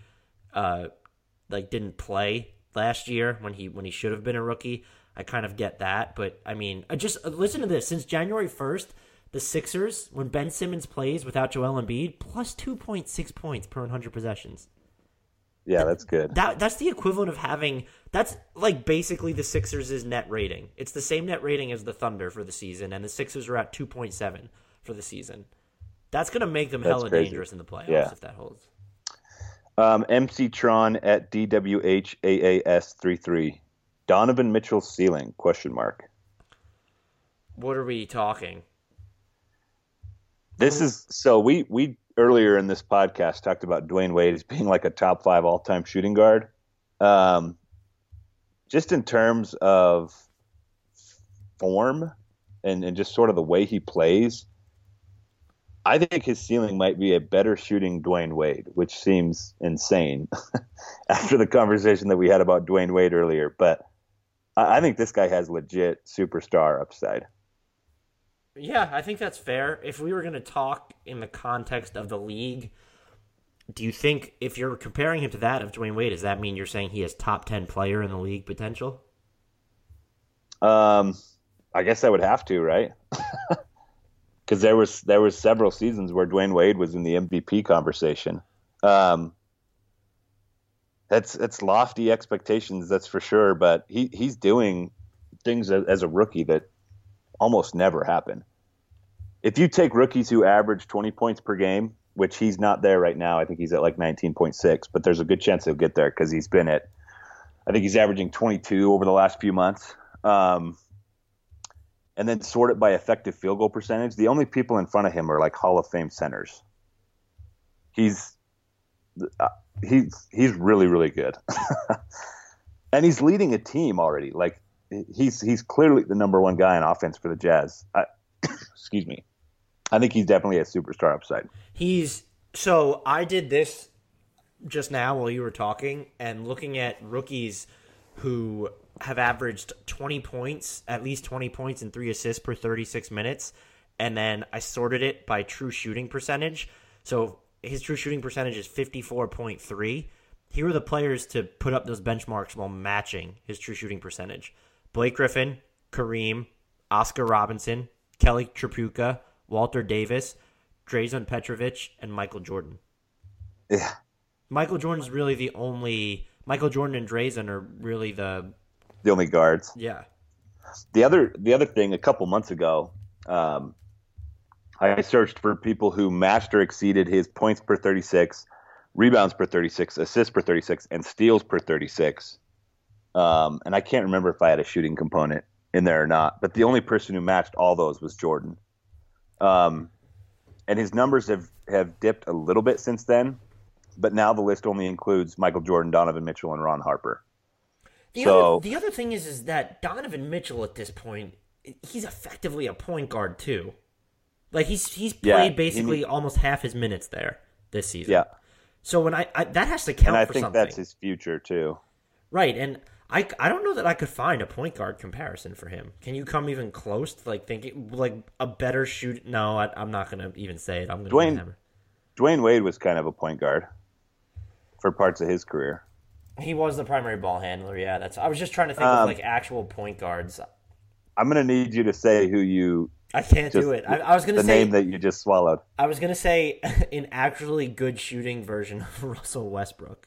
didn't play last year when he should have been a rookie. I kind of get that, but I mean, just listen to this. Since January 1st, the Sixers, when Ben Simmons plays without Joel Embiid, plus 2.6 points per 100 possessions. Yeah, that's good. That's the equivalent of having – that's like basically the Sixers' net rating. It's the same net rating as the Thunder for the season, and the Sixers are at 2.7 for the season. That's going to make them hella dangerous in the playoffs if that holds. MC Tron at DWHAAS33. Donovan Mitchell's ceiling? ? What are we talking? This is so we earlier in this podcast talked about Dwayne Wade as being like a top 5 all-time shooting guard. Just in terms of form and just sort of the way he plays, I think his ceiling might be a better shooting Dwayne Wade, which seems insane after the conversation that we had about Dwayne Wade earlier. But I think this guy has legit superstar upside. Yeah, I think that's fair. If we were going to talk in the context of the league, do you think if you're comparing him to that of Dwayne Wade, does that mean you're saying he has top 10 player in the league potential? I guess I would have to, right? Because there was several seasons where Dwayne Wade was in the MVP conversation. That's lofty expectations, that's for sure. But he's doing things as a rookie that almost never happen. If you take rookies who average 20 points per game, which he's not there right now, I think he's at like 19.6, but there's a good chance he'll get there because he's been I think he's averaging 22 over the last few months. And then sort it by effective field goal percentage. The only people in front of him are like Hall of Fame centers. He's really, really good. And he's leading a team already. Like he's clearly the number one guy on offense for the Jazz. Excuse me. I think he's definitely a superstar upside. So I did this just now while you were talking and looking at rookies who have averaged 20 points, at least 20 points and 3 assists per 36 minutes. And then I sorted it by true shooting percentage. So his true shooting percentage is 54.3. Here are the players to put up those benchmarks while matching his true shooting percentage. Blake Griffin, Kareem, Oscar Robinson, Kelly Tripucka, Walter Davis, Drazen Petrovic, and Michael Jordan. Yeah. Michael Jordan and Drazen are really the only guards. Yeah. The other thing, a couple months ago, I searched for people who matched or exceeded his points per 36, rebounds per 36, assists per 36, and steals per 36. And I can't remember if I had a shooting component in there or not, but the only person who matched all those was Jordan. And his numbers have dipped a little bit since then, but now the list only includes Michael Jordan, Donovan Mitchell, and Ron Harper. The other thing is that Donovan Mitchell at this point, he's effectively a point guard too. Like he's played basically almost half his minutes there this season. Yeah. So when I that has to count for something. And I think that's his future too. Right, and I don't know that I could find a point guard comparison for him. Can you come even close to thinking a better shoot? No, I'm not going to even say it. I'm going to Dwayne Wade was kind of a point guard for parts of his career. He was the primary ball handler. Yeah, I was just trying to think of actual point guards. I'm going to need you to say who you. I can't do it. I was going to say the name that you just swallowed. I was going to say an actually good shooting version of Russell Westbrook.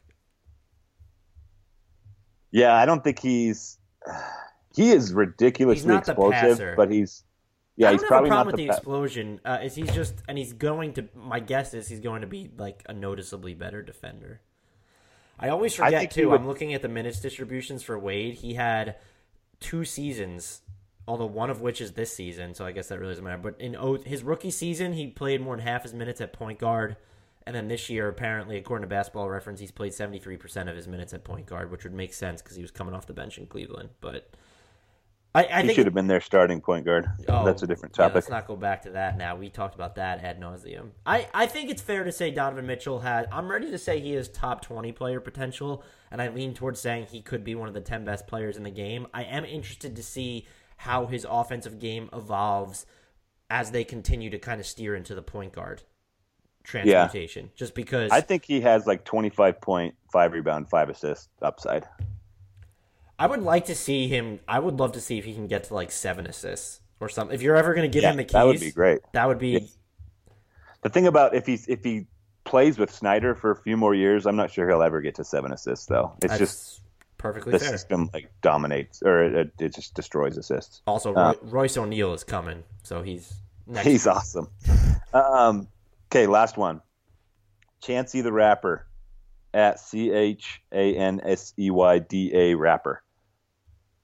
Yeah, I don't think he is ridiculously explosive, but he's probably not with the explosion. He's going to. My guess is he's going to be like a noticeably better defender. I always forget too. I'm looking at the minutes distributions for Wade. He had 2 seasons, although one of which is this season, so I guess that really doesn't matter. But in his rookie season, he played more than half his minutes at point guard. And then this year, apparently, according to Basketball Reference, he's played 73% of his minutes at point guard, which would make sense because he was coming off the bench in Cleveland. But I think he should have been their starting point guard. That's a different topic. Let's not go back to that now. We talked about that ad nauseum. I think it's fair to say Donovan Mitchell I'm ready to say he has top 20 player potential, and I lean towards saying he could be one of the 10 best players in the game. I am interested to see how his offensive game evolves as they continue to kind of steer into the point guard transmutation. Just because I think he has like 25 point, 5 rebound, 5 assist upside. I would like to see him. I would love to see if he can get to like 7 assists or something. If you're ever going to give him the keys, that would be great. That would be. Yeah. The thing about if he plays with Snyder for a few more years, I'm not sure he'll ever get to 7 assists though. It's just perfectly the fair. system dominates, or it just destroys assists. Also, Royce O'Neal is coming, so he's next. He's awesome. Okay, last one. Chancey the Rapper at ChanseyDA Rapper.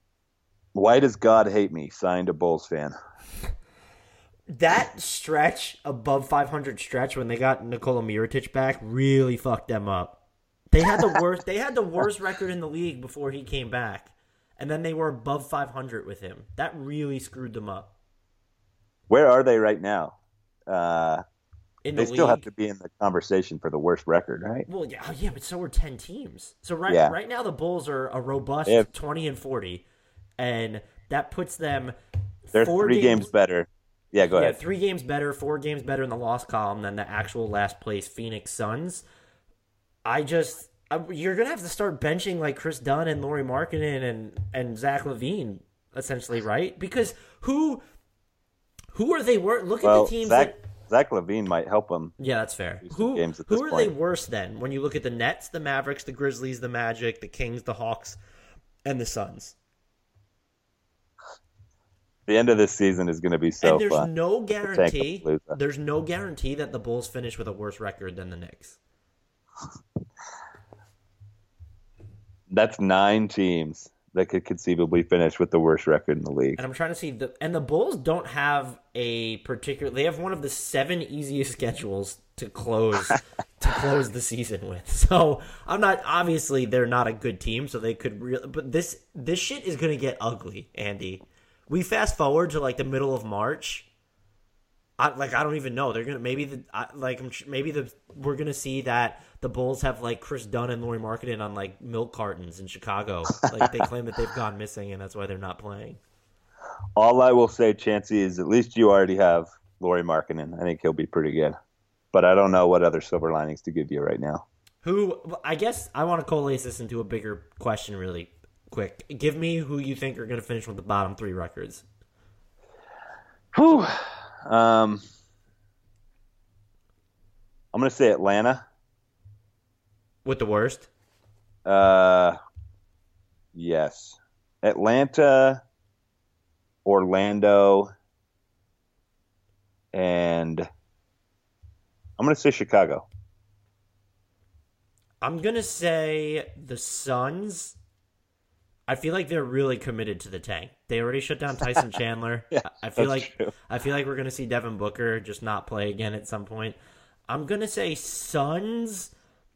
Why does God hate me? Signed, a Bulls fan. That stretch, above 500 stretch, when they got Nikola Mirotic back, really fucked them up. They had the worst. They had the worst record in the league before he came back, and then they were above 500 with him. That really screwed them up. Where are they right now? In They the still have league. to be in the conversation for the worst record, right? Well, yeah, oh, yeah, but so are 10 teams. So Yeah. right now the Bulls are a robust They have- 20 and 40, and that puts them They're 4 three games better. Yeah, go Yeah, ahead. 3 games better, 4 games better in the loss column than the actual last place Phoenix Suns. You're gonna have to start benching like Chris Dunn and Lauri Markkanen and Zach LaVine essentially, right? Because who are they? Look at the teams. Zach LaVine might help them. Yeah, that's fair. Some games at this Who are they point. worse than when you look at the Nets, the Mavericks, the Grizzlies, the Magic, the Kings, the Hawks, and the Suns? The end of this season is going to be so And there's fun. no guarantee. Palooza. There's no guarantee that the Bulls finish with a worse record than the Knicks. That's 9 teams that could conceivably finish with the worst record in the league. And I'm trying to see the Bulls don't have a particular. They have one of the 7 easiest schedules to close the season with. So I'm not. Obviously, they're not a good team, so they could really. But this shit is gonna get ugly, Andy. We fast forward to like the middle of March. I don't even know. They're gonna we're gonna see that the Bulls have like Chris Dunn and Lauri Markkanen on like milk cartons in Chicago. Like they claim that they've gone missing and that's why they're not playing. All I will say, Chancey, is at least you already have Lauri Markkanen. I think he'll be pretty good. But I don't know what other silver linings to give you right now. I guess I want to coalesce this into a bigger question really quick. Give me who you think are going to finish with the bottom 3 records. Whew. I'm going to say Atlanta. With the worst? Yes. Atlanta, Orlando, and I'm going to say Chicago. I'm going to say the Suns. I feel like they're really committed to the tank. They already shut down Tyson Chandler. Yeah, I feel that's like true. we're going to see Devin Booker just not play again at some point. I'm going to say Suns,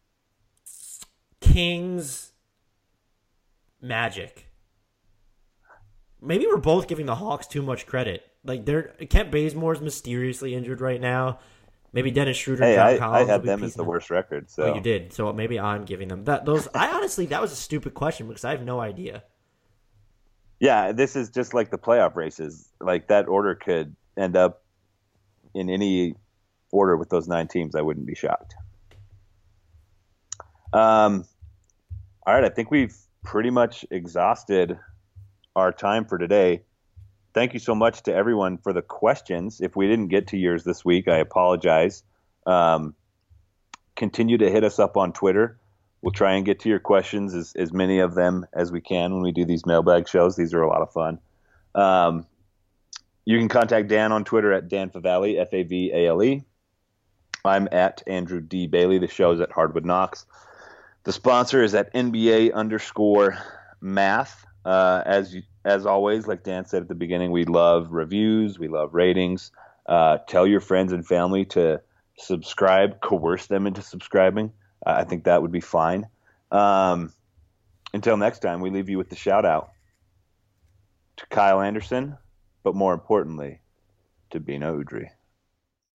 Kings, Magic. Maybe we're both giving the Hawks too much credit. Like Kent Bazemore's mysteriously injured right now. Maybe Dennis Schroeder, Hey, John I Collins. had will be them as piecing the them. worst record. So Oh, you did. So maybe I'm giving them those. I honestly, that was a stupid question because I have no idea. Yeah, this is just like the playoff races. Like that order could end up in any order with those 9 teams. I wouldn't be shocked. All right, I think we've pretty much exhausted our time for today. Thank you so much to everyone for the questions. If we didn't get to yours this week, I apologize. Continue to hit us up on Twitter. We'll try and get to your questions, as many of them as we can when we do these mailbag shows. These are a lot of fun. You can contact Dan on Twitter at Dan Favale, Favale. I'm at Andrew D. Bailey. The show's at Hardwood Knocks. The sponsor is at NBA_math. As always, like Dan said at the beginning, we love reviews. We love ratings. Tell your friends and family to subscribe. Coerce them into subscribing. I think that would be fine. Until next time, we leave you with the shout out to Kyle Anderson, but more importantly, to Bino Udrih.